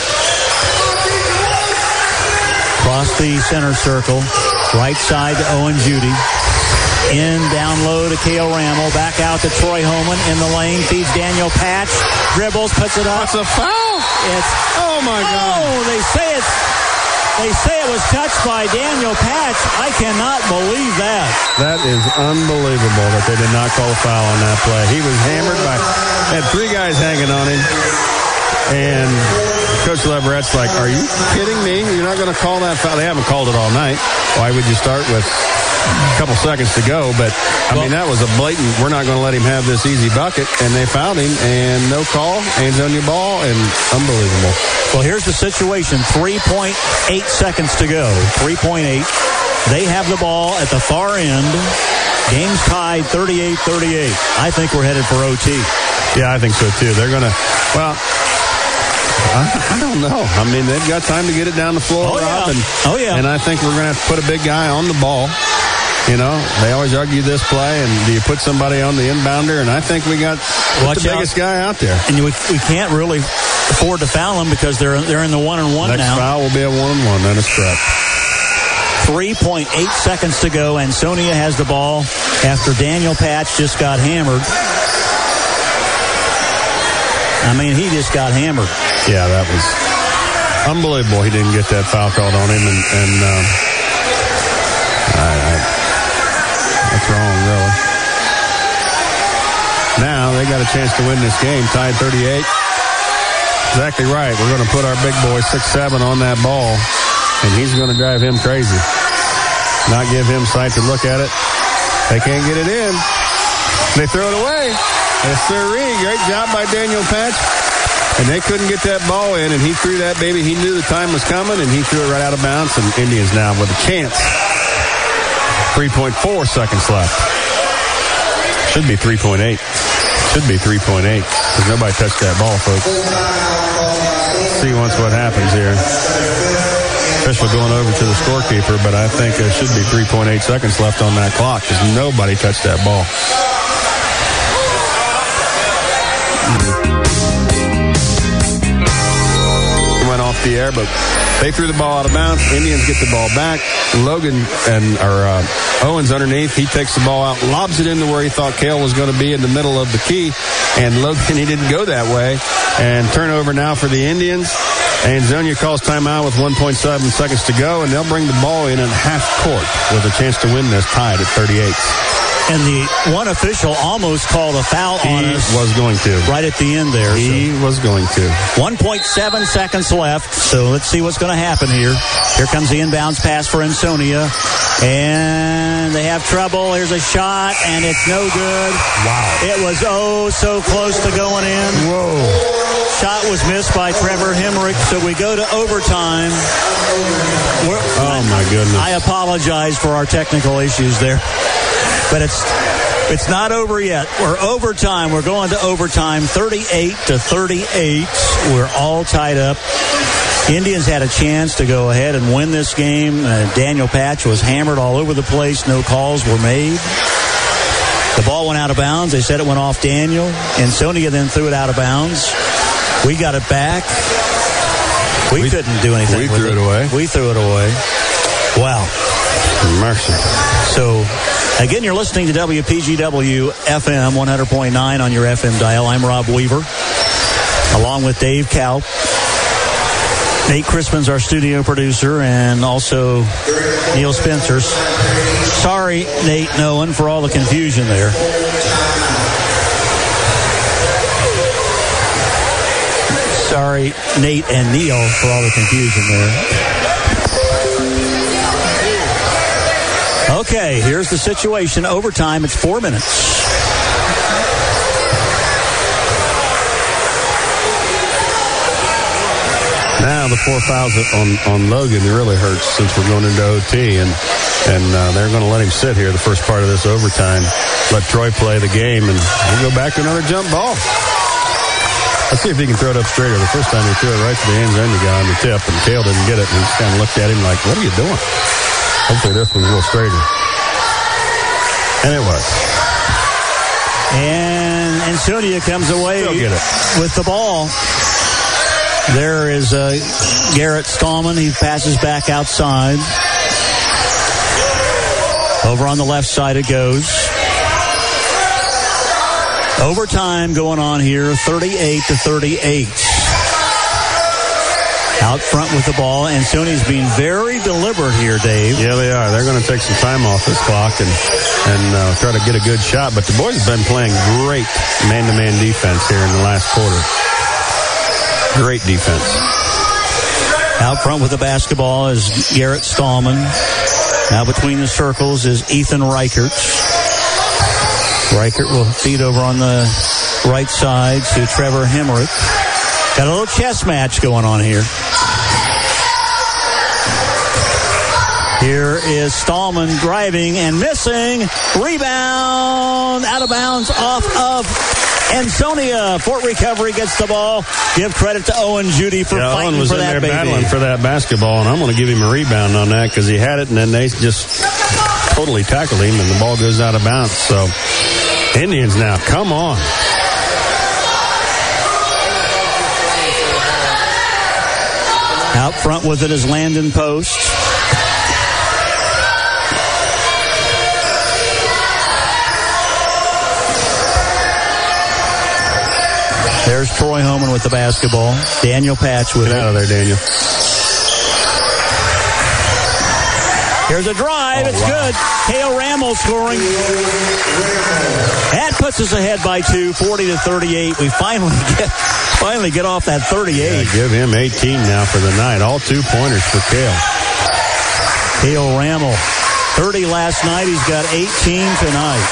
Across the center circle. Right side to Owen Judy. In, down low to Cale Rammel. Back out to Troy Homan in the lane. Feeds Daniel Patch. Dribbles, puts it up. That's a foul. It's, oh, my God. Oh, they say it's, they say it was touched by Daniel Patch. I cannot believe that. That is unbelievable that they did not call a foul on that play. He was hammered by, had three guys hanging on him. And Coach Leverette's like, are you kidding me? You're not going to call that foul? They haven't called it all night. Why would you start with a couple seconds to go? But, I well, mean, that was a blatant, we're not going to let him have this easy bucket. And they fouled him, and no call, Ansonia ball, and unbelievable. Well, here's the situation. three point eight seconds to go. three point eight. They have the ball at the far end. Game's tied thirty-eight thirty-eight. I think we're headed for O T. Yeah, I think so, too. They're going to, well, I, I don't know. I mean, they've got time to get it down the floor, oh, Rob. Yeah. And, oh, yeah. And I think we're going to have to put a big guy on the ball. You know, they always argue this play, and do you put somebody on the inbounder? And I think we got the biggest out. guy out there. And we, we can't really afford to foul them because they're they're in the one and one Next now. Next foul will be a one and one. That is correct. three point eight seconds to go. Ansonia has the ball after Daniel Patch just got hammered. I mean, he just got hammered. Yeah, that was unbelievable. He didn't get that foul called on him, and, and um, I, I, that's wrong, really. Now they got a chance to win this game, tied thirty-eight. Exactly right. We're going to put our big boy six seven on that ball, and he's going to drive him crazy. Not give him sight to look at it. They can't get it in. They throw it away. Yes, sirree. Great job by Daniel Patch. And they couldn't get that ball in, and he threw that baby. He knew the time was coming, and he threw it right out of bounds. And Indians now with a chance. three point four seconds left. Should be three point eight. Should be three point eight because nobody touched that ball, folks. Let's see once what happens here. Official going over to the scorekeeper, but I think there should be three point eight seconds left on that clock because nobody touched that ball. Went off the air, but they threw the ball out of bounds. Indians get the ball back. Logan and or uh, Owens underneath. He takes the ball out, lobs it into where he thought Cale was going to be in the middle of the key. And Logan, he didn't go that way. And turnover now for the Indians. And Zonia calls timeout with one point seven seconds to go, and they'll bring the ball in at half court with a chance to win this tied at thirty-eight. And the one official almost called a foul he on us. He was going to. Right at the end there. He so. was going to. one point seven seconds left, so let's see what's going to happen here. Here comes the inbounds pass for Ansonia. And they have trouble. Here's a shot, and it's no good. Wow. It was oh so close to going in. Whoa. Shot was missed by Trevor Hemrick, so we go to overtime. We're, oh, my goodness. I apologize for our technical issues there. But it's it's not over yet. We're overtime. We're going to overtime, thirty-eight to thirty-eight. We're all tied up. Indians had a chance to go ahead and win this game. Uh, Daniel Patch was hammered all over the place. No calls were made. The ball went out of bounds. They said it went off Daniel. And Sonia then threw it out of bounds. We got it back. We, we couldn't do anything we with threw it. it away. We threw it away. Wow. Mercy. So, again, you're listening to W P G W F M one hundred point nine on your F M dial. I'm Rob Weaver, along with Dave Kaup. Nate Crispin's our studio producer, and also Neil Spencer's. Sorry, Nate and Owen, for all the confusion there. Sorry, Nate and Neil, for all the confusion there. Okay, here's the situation. Overtime, it's four minutes. Now the four fouls on, on Logan really hurts since we're going into O T, and and uh, they're going to let him sit here the first part of this overtime. Let Troy play the game, and we'll go back to another jump ball. Let's see if he can throw it up straighter. The first time he threw it right to the end zone, the guy on the tip, and Cale didn't get it, and he just kind of looked at him like, what are you doing? Hopefully this one's a little straighter. And it was. And Ansonia comes away with the ball. There is uh, Garrett Stallman. He passes back outside. Over on the left side it goes. Overtime going on here, thirty-eight to thirty-eight. Out front with the ball. Ansonia's being very deliberate here, Dave. Yeah, they are. They're going to take some time off this clock and, and uh, try to get a good shot. But the boys have been playing great man-to-man defense here in the last quarter. Great defense. Out front with the basketball is Garrett Stallman. Now between the circles is Ethan Reichert. Reichert will feed over on the right side to Trevor Hemrick. Got a little chess match going on here. Here is Stallman driving and missing. Rebound out of bounds off of Ansonia. Fort Recovery gets the ball. Give credit to Owen Judy for yeah, fighting Owen was for in that there baby. battling for that basketball, and I'm going to give him a rebound on that because he had it, and then they just totally tackled him, and the ball goes out of bounds. So Indians now, come on. Out front with it is Landon Post. There's Troy Homan with the basketball. Daniel Patch with Get it. out of there, Daniel. Here's a drive. Oh, it's wow. Good. Cale Rammel scoring. That puts us ahead by two, forty to thirty-eight. We finally get finally get off that thirty-eight. Yeah, give him eighteen now for the night. All two-pointers for Cale. Cale Rammel, thirty last night. He's got eighteen tonight.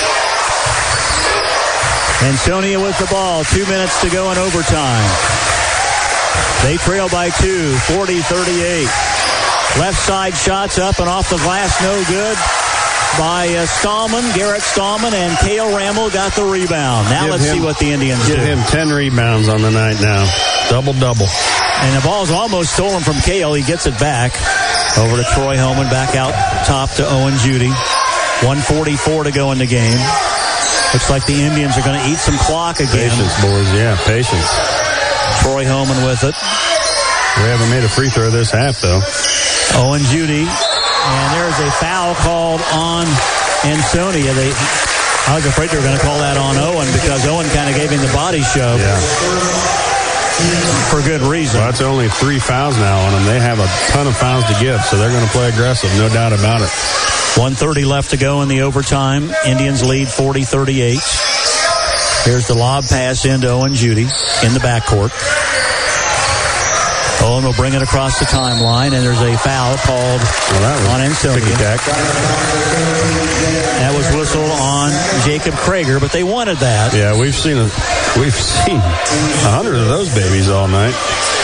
Ansonia with the ball. Two minutes to go in overtime. They trail by two, forty thirty-eight. Left side shots up and off the glass, no good. by uh, Stallman, Garrett Stallman, and Cale Ramel got the rebound. Now Give let's him, see what the Indians give do. Give him ten rebounds on the night now. Double-double. And the ball's almost stolen from Cale. He gets it back. Over to Troy Holman, back out top to Owen Judy. one forty-four to go in the game. Looks like the Indians are going to eat some clock again. Patience, boys. Yeah, patience. Troy Holman with it. We haven't made a free throw this half, though. Owen Judy. And there's a foul called on Ansonia. They, I was afraid they were going to call that on Owen because Owen kind of gave him the body shove. Yeah. For good reason. Well, that's only three fouls now on them. They have a ton of fouls to give, so they're going to play aggressive, no doubt about it. one thirty left to go in the overtime. Indians lead forty thirty-eight. Here's the lob pass into Owen Judy in the backcourt. Owen will bring it across the timeline, and there's a foul called well, on Ansonia. That was whistled on Jacob Krager, but they wanted that. Yeah, we've seen a, we've seen a hundred of those babies all night.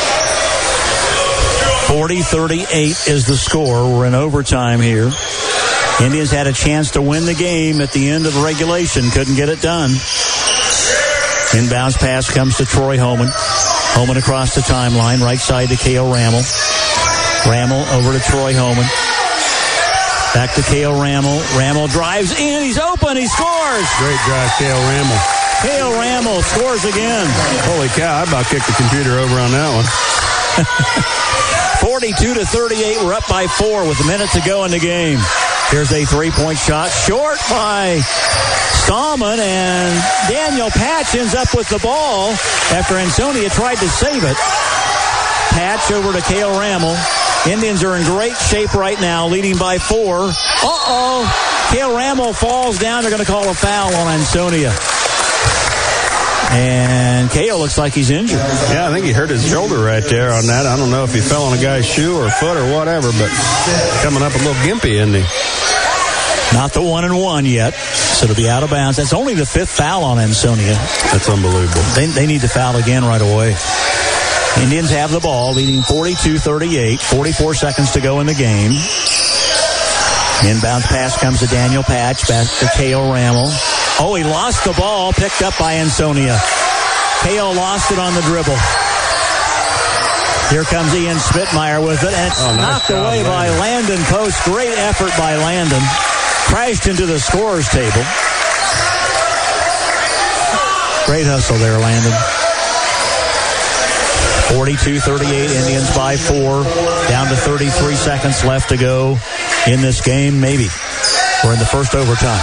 forty thirty-eight is the score. We're in overtime here. Indians had a chance to win the game at the end of regulation. Couldn't get it done. Inbounds pass comes to Troy Holman. Holman across the timeline. Right side to Cale Ramel. Ramel over to Troy Holman. Back to Cale Ramel. Ramel drives in. He's open. He scores. Great drive, Cale Ramel. Cale Ramel scores again. Holy cow, I about kicked the computer over on that one. forty-two to thirty-eight. We're up by four with a minute to go in the game. Here's a three-point shot. Short by Stallman, and Daniel Patch ends up with the ball after Ansonia tried to save it. Patch over to Cale Ramel. Indians are in great shape right now, leading by four. Uh-oh. Cale Ramel falls down. They're going to call a foul on Ansonia. And Cale looks like he's injured. Yeah, I think he hurt his shoulder right there on that. I don't know if he fell on a guy's shoe or foot or whatever, but coming up a little gimpy, isn't he? Not the one and one yet, so it'll be out of bounds. That's only the fifth foul on Ansonia. That's unbelievable. They, they need to foul again right away. Indians have the ball, leading forty-two thirty-eight. forty-four seconds to go in the game. Inbound pass comes to Daniel Patch, back to Cale Ramel. Oh, he lost the ball, picked up by Ansonia. Cale lost it on the dribble. Here comes Ian Spitmeyer with it, and it's oh, nice knocked job, away Landon. by Landon Post. Great effort by Landon. Crashed into the scorer's table. Great hustle there, Landon. forty-two thirty-eight, Indians by four. Down to thirty-three seconds left to go in this game, maybe. We're in the first overtime.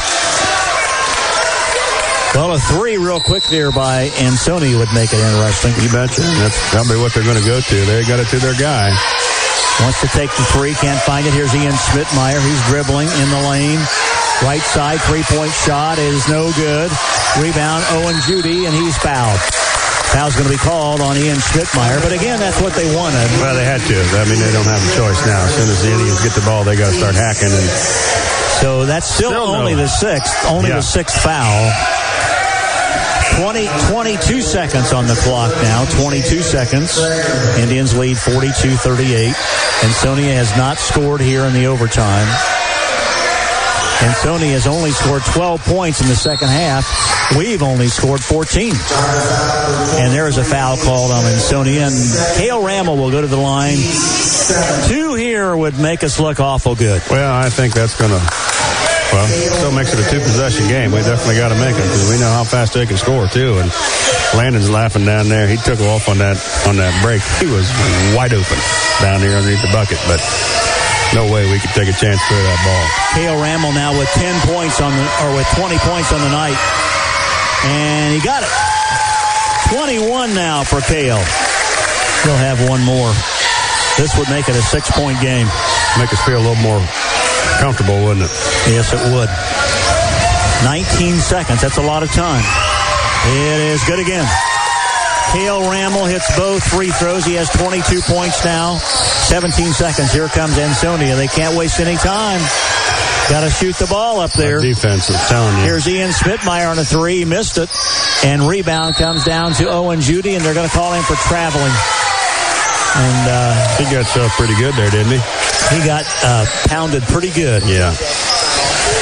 Well, a three real quick there by Ansonia would make it interesting. You betcha. That's probably what they're going to go to. They got it to their guy. Wants to take the three, can't find it. Here's Ian Spitmeyer. He's dribbling in the lane. Right side three-point shot is no good. Rebound, Owen Judy, and he's fouled. Foul's going to be called on Ian Spitmeyer, but again, that's what they wanted. Well, they had to. I mean, they don't have a choice now. As soon as the Indians get the ball, they got to start hacking. And so that's still, still only no. the sixth, only yeah. the sixth foul. twenty, twenty-two seconds on the clock now. twenty-two seconds. Indians lead forty-two thirty-eight. Ansonia has not scored here in the overtime. Ansonia has only scored twelve points in the second half. We've only scored fourteen. And there is a foul called on Ansonia. And Cale Ramel will go to the line. Two here would make us look awful good. Well, I think that's going to... Well, still makes it a two-possession game. We definitely got to make it because we know how fast they can score, too. And Landon's laughing down there. He took off on that on that break. He was wide open down here underneath the bucket, but no way we could take a chance through that ball. Cale Ramel now with ten points on the, or with twenty points on the night. And he got it. twenty-one now for Cale. He'll have one more. This would make it a six-point game. Make us feel a little more comfortable, wouldn't it? Yes, it would. nineteen seconds. That's a lot of time. It is good again. Cale Ramel hits both free throws. He has twenty-two points now. seventeen seconds. Here comes Ansonia. They can't waste any time. Got to shoot the ball up there. Our defense is telling you. Here's Ian Spitmeyer on a three. He missed it. And rebound comes down to Owen Judy, and they're going to call him for traveling. And uh, he got stuff pretty good there, didn't he? He got uh, pounded pretty good. Yeah.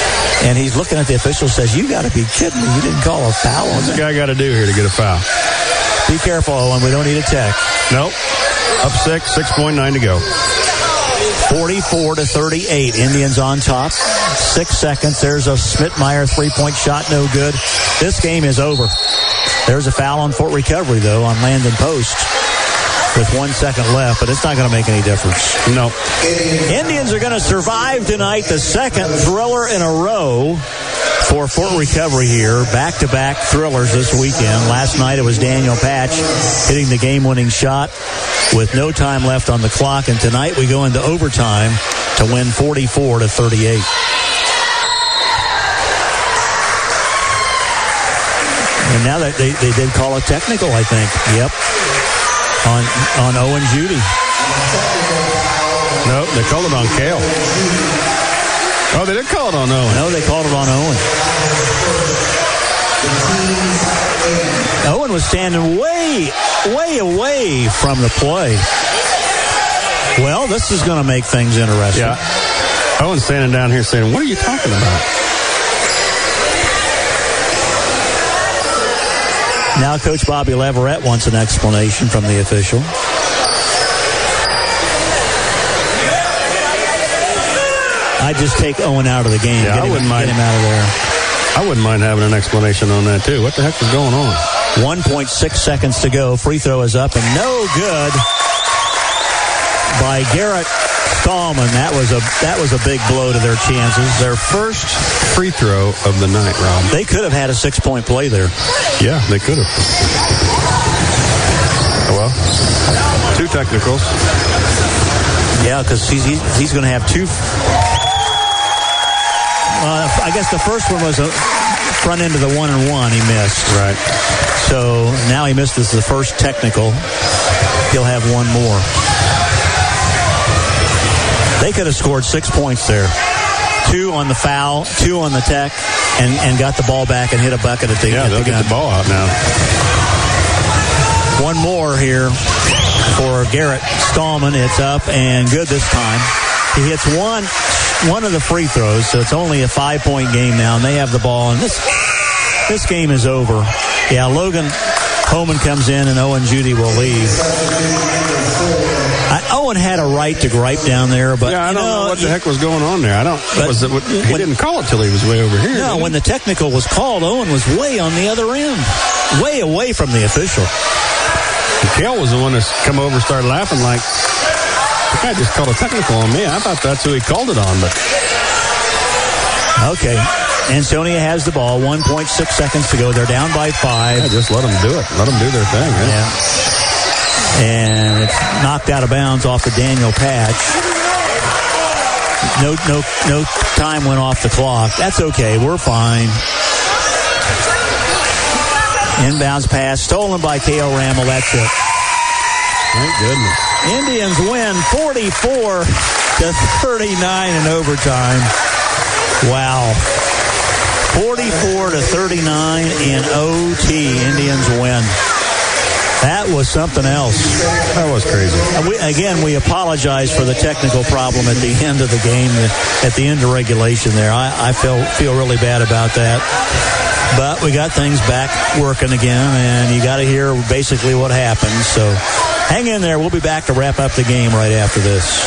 And he's looking at the official, says, you got to be kidding me. You didn't call a foul. What's the guy got to do here to get a foul? Be careful, Owen. We don't need a tech. Nope. Up six, six point nine to go. forty-four to thirty-eight. Indians on top. Six seconds. There's a Schmidtmeyer three-point shot. No good. This game is over. There's a foul on Fort Recovery, though, on Landon Post with one second left, but it's not going to make any difference. No. Indians are going to survive tonight, the second thriller in a row for Fort Recovery here. Back-to-back thrillers this weekend. Last night it was Daniel Patch hitting the game-winning shot with no time left on the clock, and tonight we go into overtime to win forty-four to thirty-eight. And now that they, they did call a technical, I think. Yep. On on Owen Judy. No, they called it on Kale. Oh, they did call it on Owen. No, they called it on Owen. Owen was standing way, way away from the play. Well, this is going to make things interesting. Yeah. Owen's standing down here saying, what are you talking about? Now Coach Bobby Leverett wants an explanation from the official. I'd just take Owen out of the game. Yeah, get I him, wouldn't mind. Get him out of there. I wouldn't mind having an explanation on that, too. What the heck was going on? one point six seconds to go. Free throw is up and no good by Garrett Stallman. That was a that was a big blow to their chances. Their first free throw of the night, Rob. They could have had a six-point play there. Yeah, they could have. Well, two technicals. Yeah, because he's, he's, he's going to have two. Uh, I guess the first one was a front end of the one and one he missed. Right. So now he missed this the first technical. He'll have one more. They could have scored six points there. Two on the foul, two on the tech, and, and got the ball back and hit a bucket at the Yeah, at they'll the get gun. the ball out now. One more here for Garrett Stallman. It's up and good this time. He hits one one of the free throws, so it's only a five-point game now, and they have the ball. And this this game is over. Yeah, Logan Holman comes in, and Owen Judy will leave. I, Owen had a right to gripe down there, but yeah, I don't you know, know what the you, heck was going on there. I don't. But was it, he when, didn't call it till he was way over here. No, when the technical was called, Owen was way on the other end, way away from the official. Kale was the one that's come over and started laughing like, the guy just called a technical on me. I thought that's who he called it on, but. Okay. Ansonia has the ball. one point six seconds to go. They're down by five. Yeah, just let them do it. Let them do their thing. Yeah. yeah. And it's knocked out of bounds off of Daniel Patch. No, no, no time went off the clock. That's okay. We're fine. Inbounds pass stolen by Cale Rammel. That's it. Thank goodness. Indians win forty-four to thirty-nine in overtime. Wow. forty-four to thirty-nine in O T. Indians win. That was something else. That was crazy. And we, again, we apologize for the technical problem at the end of the game, at the end of regulation there. I, I feel feel really bad about that. But we got things back working again, and you got to hear basically what happened. So hang in there. We'll be back to wrap up the game right after this.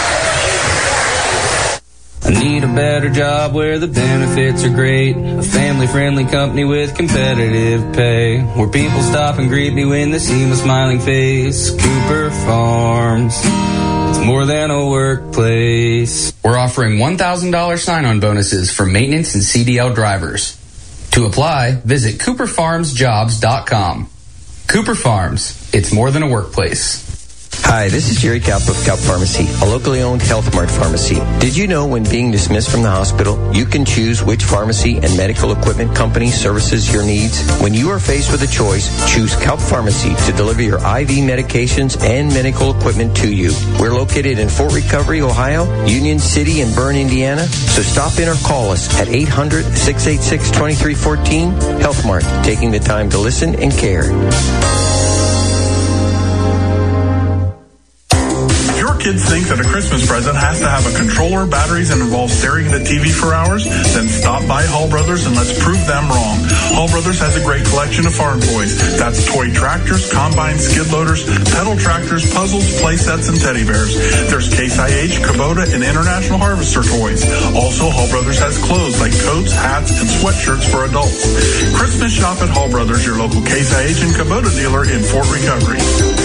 I need a better job where the benefits are great. A family-friendly company with competitive pay. Where people stop and greet me when they see my smiling face. Cooper Farms. It's more than a workplace. We're offering one thousand dollars sign-on bonuses for maintenance and C D L drivers. To apply, visit cooper farms jobs dot com. Cooper Farms. It's more than a workplace. Hi, this is Jerry Kaup of Kaup Pharmacy, a locally owned Health Mart pharmacy. Did you know when being dismissed from the hospital, you can choose which pharmacy and medical equipment company services your needs? When you are faced with a choice, choose Kaup Pharmacy to deliver your I V medications and medical equipment to you. We're located in Fort Recovery, Ohio, Union City, and Bern, Indiana. So stop in or call us at eight hundred, six eight six, two three one four. Health Mart, taking the time to listen and care. your kids think that a Christmas present has to have a controller, batteries, and involves staring at a T V for hours, then stop by Hall Brothers and let's prove them wrong. Hall Brothers has a great collection of farm toys. That's toy tractors, combines, skid loaders, pedal tractors, puzzles, play sets, and teddy bears. There's Case I H, Kubota, and International Harvester toys. Also, Hall Brothers has clothes like coats, hats, and sweatshirts for adults. Christmas shop at Hall Brothers, your local Case I H and Kubota dealer in Fort Recovery.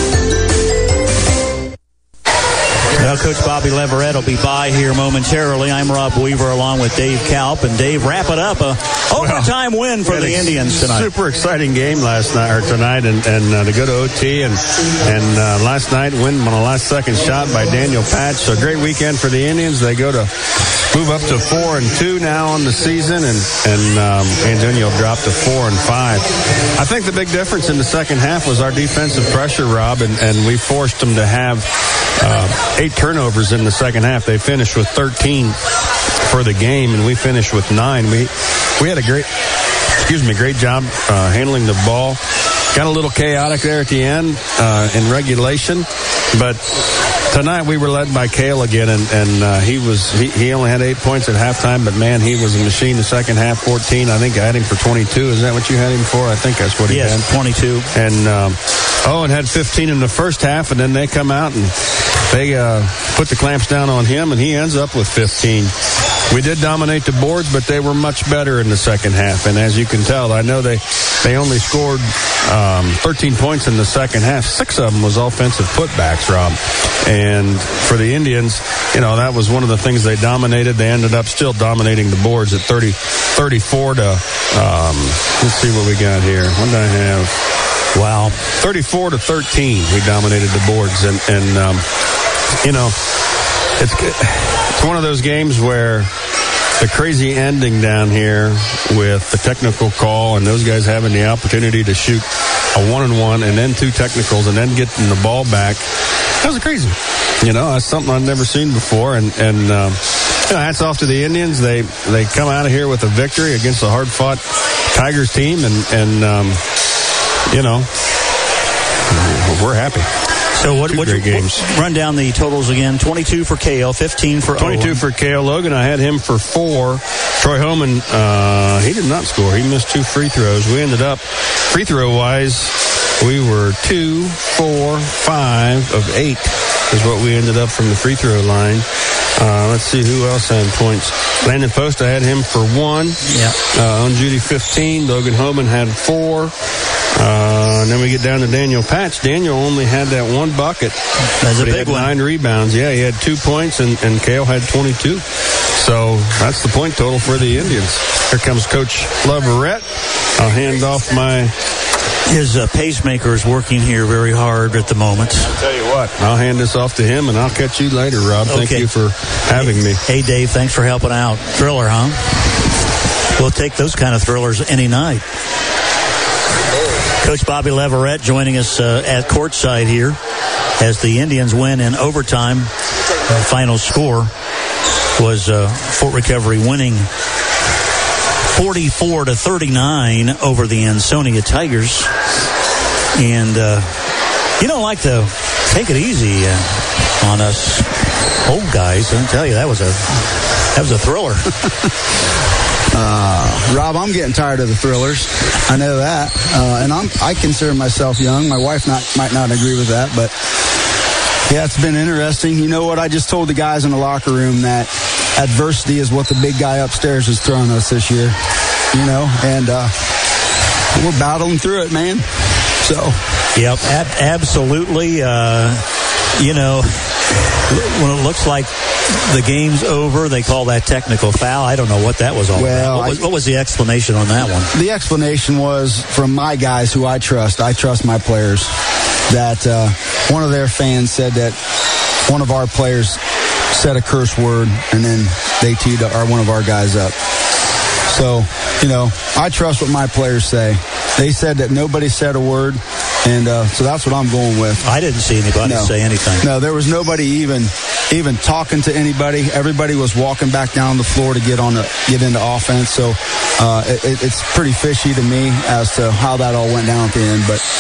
Well, Coach Bobby Leverett will be by here momentarily. I'm Rob Weaver along with Dave Kalp. And Dave, wrap it up. A overtime well, win for the Indians tonight. Super exciting game last night or tonight, and, and uh, to go to O T. And and uh, last night, win on a last second shot by Daniel Patch. So great weekend for the Indians. They go to move up to four and two now on the season, and and um, Antonio dropped to four and five. I think the big difference in the second half was our defensive pressure, Rob, and, and we forced them to have uh, eight turnovers in the second half. They finished with thirteen for the game, and we finished with nine. We we had a great, excuse me, great job uh, handling the ball. Got a little chaotic there at the end uh, in regulation, but tonight we were led by Cale again, and, and uh, he was he, he only had eight points at halftime, but man, he was a machine the second half, fourteen. I think I had him for twenty-two. Is that what you had him for? I think that's what he yes, had. Yes, twenty-two. And um, Owen had fifteen in the first half, and then they come out and they uh, put the clamps down on him, and he ends up with fifteen. We did dominate the boards, but they were much better in the second half. And as you can tell, I know they, they only scored um, thirteen points in the second half. Six of them was offensive putbacks, Rob. And for the Indians, you know, that was one of the things they dominated. They ended up still dominating the boards at thirty, thirty-four to, um, let's see what we got here. What did I have? Wow. thirty-four to thirteen, we dominated the boards. And, and um, you know, it's it's one of those games where the crazy ending down here with the technical call and those guys having the opportunity to shoot a one and one and then two technicals and then getting the ball back, that was crazy. You know, that's something I've never seen before. And, and um, you know, hats off to the Indians. They they come out of here with a victory against a hard-fought Tigers team, and, and um, you know, we're happy. So what, what great you, games. Run down the totals again. twenty-two for Cale, fifteen for twenty-two Owen. for Cale. Logan, I had him for four. Troy Homan, uh, he did not score. He missed two free throws. We ended up, free throw wise, we were two, four, five of eight is what we ended up from the free throw line. Uh, let's see who else had points. Landon Post, I had him for one. Yeah. Uh, on Judy, fifteen. Logan Homan had four. Uh, and then we get down to Daniel Patch. Daniel only had that one bucket. That's a big he had one. Nine rebounds. Yeah, he had two points, and, and Cale had twenty-two. So that's the point total for the Indians. Here comes Coach Leverett. I'll hand off my... His uh, pacemaker is working here very hard at the moment. I'll tell you what, I'll hand this off to him, and I'll catch you later, Rob. Okay. Thank you for having hey, me. Hey, Dave, thanks for helping out. Thriller, huh? We'll take those kind of thrillers any night. Coach Bobby Leverett joining us uh, at courtside here as the Indians win in overtime. The final score was uh, Fort Recovery winning forty-four to thirty-nine over the Ansonia Tigers. And uh, you don't like to take it easy uh, on us old guys. I tell you, that was a that was a thriller. Uh, Rob, I'm getting tired of the thrillers. I know that. Uh, and I'm, I consider myself young. My wife not, might not agree with that, but yeah, it's been interesting. You know what? I just told the guys in the locker room that adversity is what the big guy upstairs has thrown us this year, you know, and uh, we're battling through it, man. So. Yep, ab- absolutely. Uh, you know, when it looks like the game's over, they call that technical foul. I don't know what that was all well, about. What was, I, what was the explanation on that one? The explanation was from my guys who I trust. I trust my players. That uh, one of their fans said that one of our players said a curse word, and then they teed our, one of our guys up. So, you know, I trust what my players say. They said that nobody said a word, and uh, so that's what I'm going with. I didn't see anybody no. say anything. No, there was nobody even even talking to anybody. Everybody was walking back down the floor to get on the get into offense. So uh, it, it's pretty fishy to me as to how that all went down at the end. But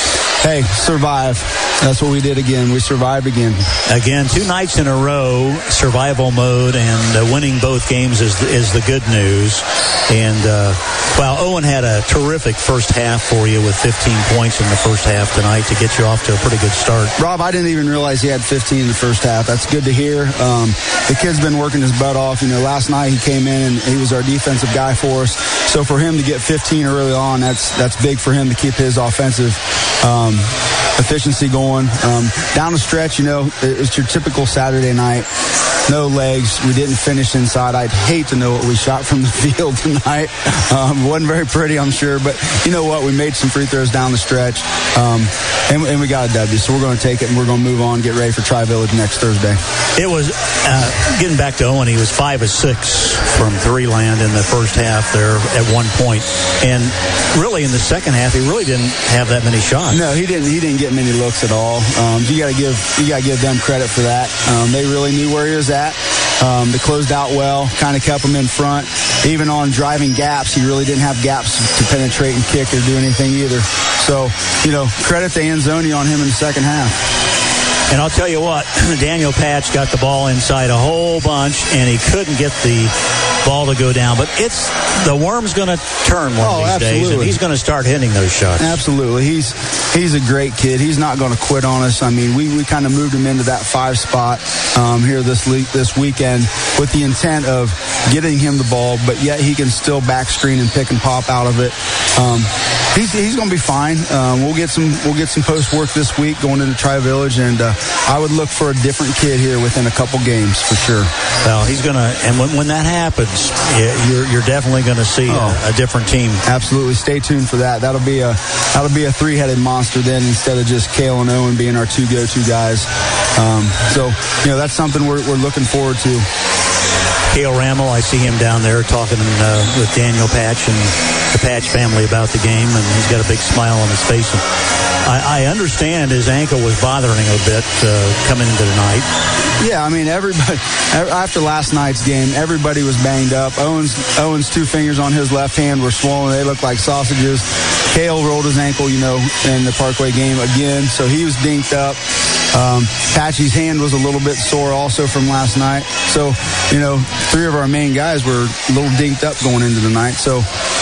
hey, survive. That's what we did again. We survived again. Again, two nights in a row, survival mode, and uh, winning both games is the, is the good news. And, uh, well, Owen had a terrific first half for you with fifteen points in the first half tonight to get you off to a pretty good start. Rob, I didn't even realize he had fifteen in the first half. That's good to hear. Um, the kid's been working his butt off. You know, last night he came in and he was our defensive guy for us. So for him to get fifteen early on, that's that's big for him to keep his offensive um, efficiency going. Um, down the stretch, you know, it's your typical Saturday night. No legs. We didn't finish inside. I'd hate to know what we shot from the field tonight. Um, wasn't very pretty, I'm sure. But you know what? We made some free throws down the stretch. Um, and, and we got a W. So we're going to take it and we're going to move on, get ready for Tri-Village next Thursday. It was, uh, getting back to Owen, he was five of six from three land in the first half there at one point. And really in the second half, he really didn't have that many shots. No, he didn't. He didn't get many looks at all. Um, you got to give you got to give them credit for that. Um, they really knew where he was at. Um, they closed out well, kind of kept him in front. Even on driving gaps, he really didn't have gaps to penetrate and kick or do anything either. So, you know, credit to Anzoni on him in the second half. And I'll tell you what, Daniel Patch got the ball inside a whole bunch, and he couldn't get the ball to go down. But it's the worm's going to turn one oh, of these absolutely. days, and he's going to start hitting those shots. Absolutely. He's he's a great kid. He's not going to quit on us. I mean, we, we kind of moved him into that five spot um, here this le- this weekend with the intent of getting him the ball, but yet he can still back screen and pick and pop out of it. Um, he's he's going to be fine. Um, we'll get some we'll get some post work this week going into Tri-Village, and uh, I would look for a different kid here within a couple games for sure. Well, he's going to, and when, when that happens, you're you're definitely going to see oh, a, a different team. Absolutely. Stay tuned for that. That'll be a that'll be a three-headed monster then, instead of just Cale and Owen being our two go-to guys. Um, so, you know, that's something we're we're looking forward to. Cale Rammel, I see him down there talking uh, with Daniel Patch and the Patch family about the game, and he's got a big smile on his face. And I, I understand his ankle was bothering him a bit uh, coming into the night. Yeah, I mean, everybody, after last night's game, everybody was banged up. Owen's, Owen's two fingers on his left hand were swollen. They looked like sausages. Cale rolled his ankle, you know, in the Parkway game again, so he was dinked up. Um, Patchy's hand was a little bit sore also from last night. So, you know, three of our main guys were a little dinked up going into the night. So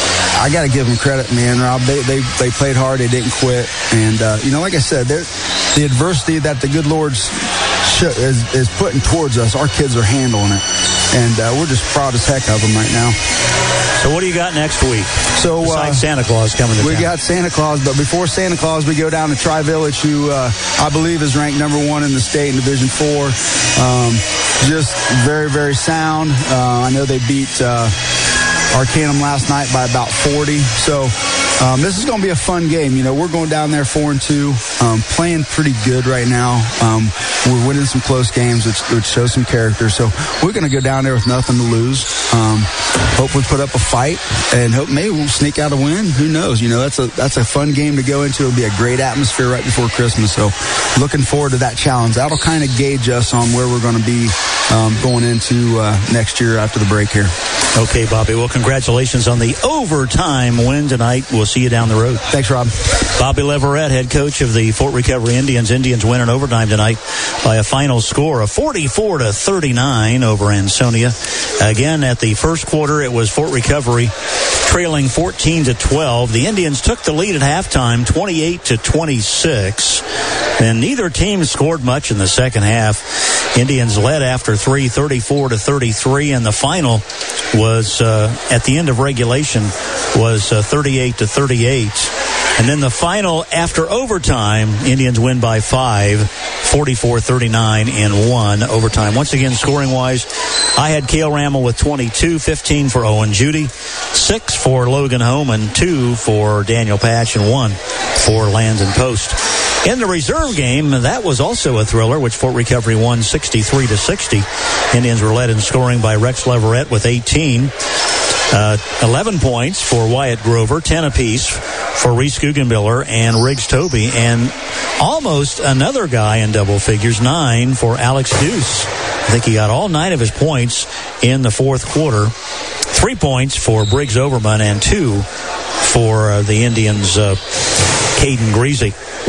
I got to give them credit, man, Rob. They they they played hard. They didn't quit. And, uh, you know, like I said, the adversity that the good Lord's sh- is, is putting towards us, our kids are handling it. And uh, we're just proud as heck of them right now. So what do you got next week? So Besides uh, Santa Claus coming to we town. got Santa Claus, but before Santa Claus, we go down to Tri-Village, who uh, I believe is ranked number one in the state in Division Four. Um, just very, very sound. Uh, I know they beat uh, Arcanum last night by about forty. So um, this is going to be a fun game. You know, we're going down there four and two, um, playing pretty good right now. Um, we're winning some close games, which, which shows some character. So we're going to go down there with nothing to lose. Um, hope we put up a fight, and hope maybe we'll sneak out a win. Who knows? You know, that's a that's a fun game to go into. It'll be a great atmosphere right before Christmas. So looking forward to that challenge. That'll kind of gauge us on where we're going to be um, going into uh, next year after the break here. Okay, Bobby. Well, congratulations on the overtime win tonight. We'll see you down the road. Thanks, Rob. Bobby Leverett, head coach of the Fort Recovery Indians. Indians win in overtime tonight by a final score of forty-four to thirty-nine over Ansonia. Again, at the first quarter, it was Fort Recovery trailing fourteen to twelve. The Indians took the lead at halftime, twenty-eight to twenty-six. And neither team scored much in the second half. Indians led after three, thirty-four to thirty-three, and the final was uh, at the end of regulation was uh, thirty-eight to thirty-eight. And then the final after overtime, Indians win by five, forty-four thirty-nine in one overtime. Once again, scoring-wise, I had Cale Rammel with twenty-two, fifteen for Owen Judy, six for Logan Homan, two for Daniel Patch, and one for Landon Post. In the reserve game, that was also a thriller, which Fort Recovery won sixty-three to sixty. Indians were led in scoring by Rex Leverett with eighteen. Uh, eleven points for Wyatt Grover, ten apiece for Reese Guggenbiller and Riggs Toby, and almost another guy in double figures, nine for Alex Deuce. I think he got all nine of his points in the fourth quarter. Three points for Briggs Overman and two for uh, the Indians' uh, Caden Greasy.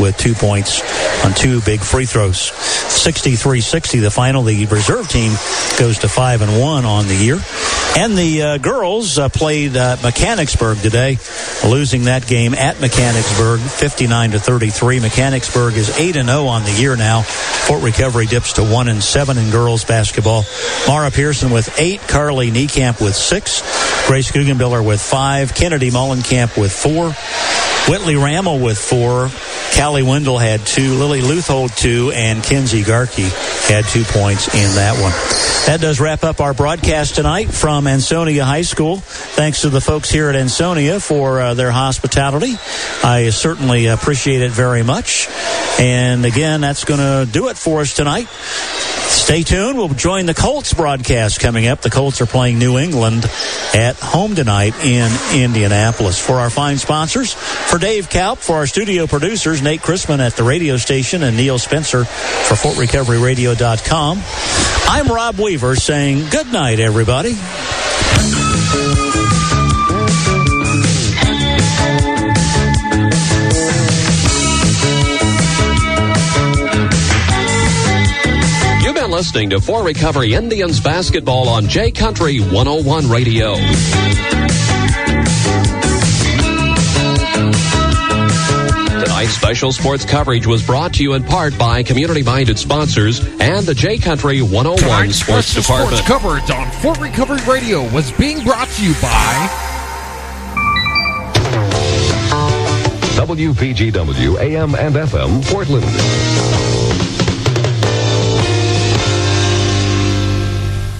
with two points on two big free throws. sixty-three sixty the final. The reserve team goes to five and one on the year. And the uh, girls uh, played uh, Mechanicsburg today, losing that game at Mechanicsburg, fifty-nine to thirty-three. Mechanicsburg is eight and oh on the year now. Fort Recovery dips to one and seven in girls basketball. Mara Pearson with eight, Carly Niekamp with six, Grace Guggenbiller with five, Kennedy Mullenkamp with four, Whitley Rammel with four, Callie Wendell had two, Lily Luthold two, and Kenzie Garkey had two points in that one. That does wrap up our broadcast tonight from Ansonia High School. Thanks to the folks here at Ansonia for uh, their hospitality. I certainly appreciate it very much. And again, that's going to do it for us tonight. Stay tuned. We'll join the Colts broadcast coming up. The Colts are playing New England at home tonight in Indianapolis. For our fine sponsors, for Dave Kaup, for our studio producers, Nate Chrisman at the radio station, and Neil Spencer for Fort Recovery Radio dot com. I'm Rob Weaver saying good night, everybody. Listening to Fort Recovery Indians basketball on J Country one oh one Radio. Tonight's special sports coverage was brought to you in part by community-minded sponsors and the J Country one oh one Tonight's Sports Department. Sports coverage on Fort Recovery Radio was being brought to you by W P G W A M and F M Portland.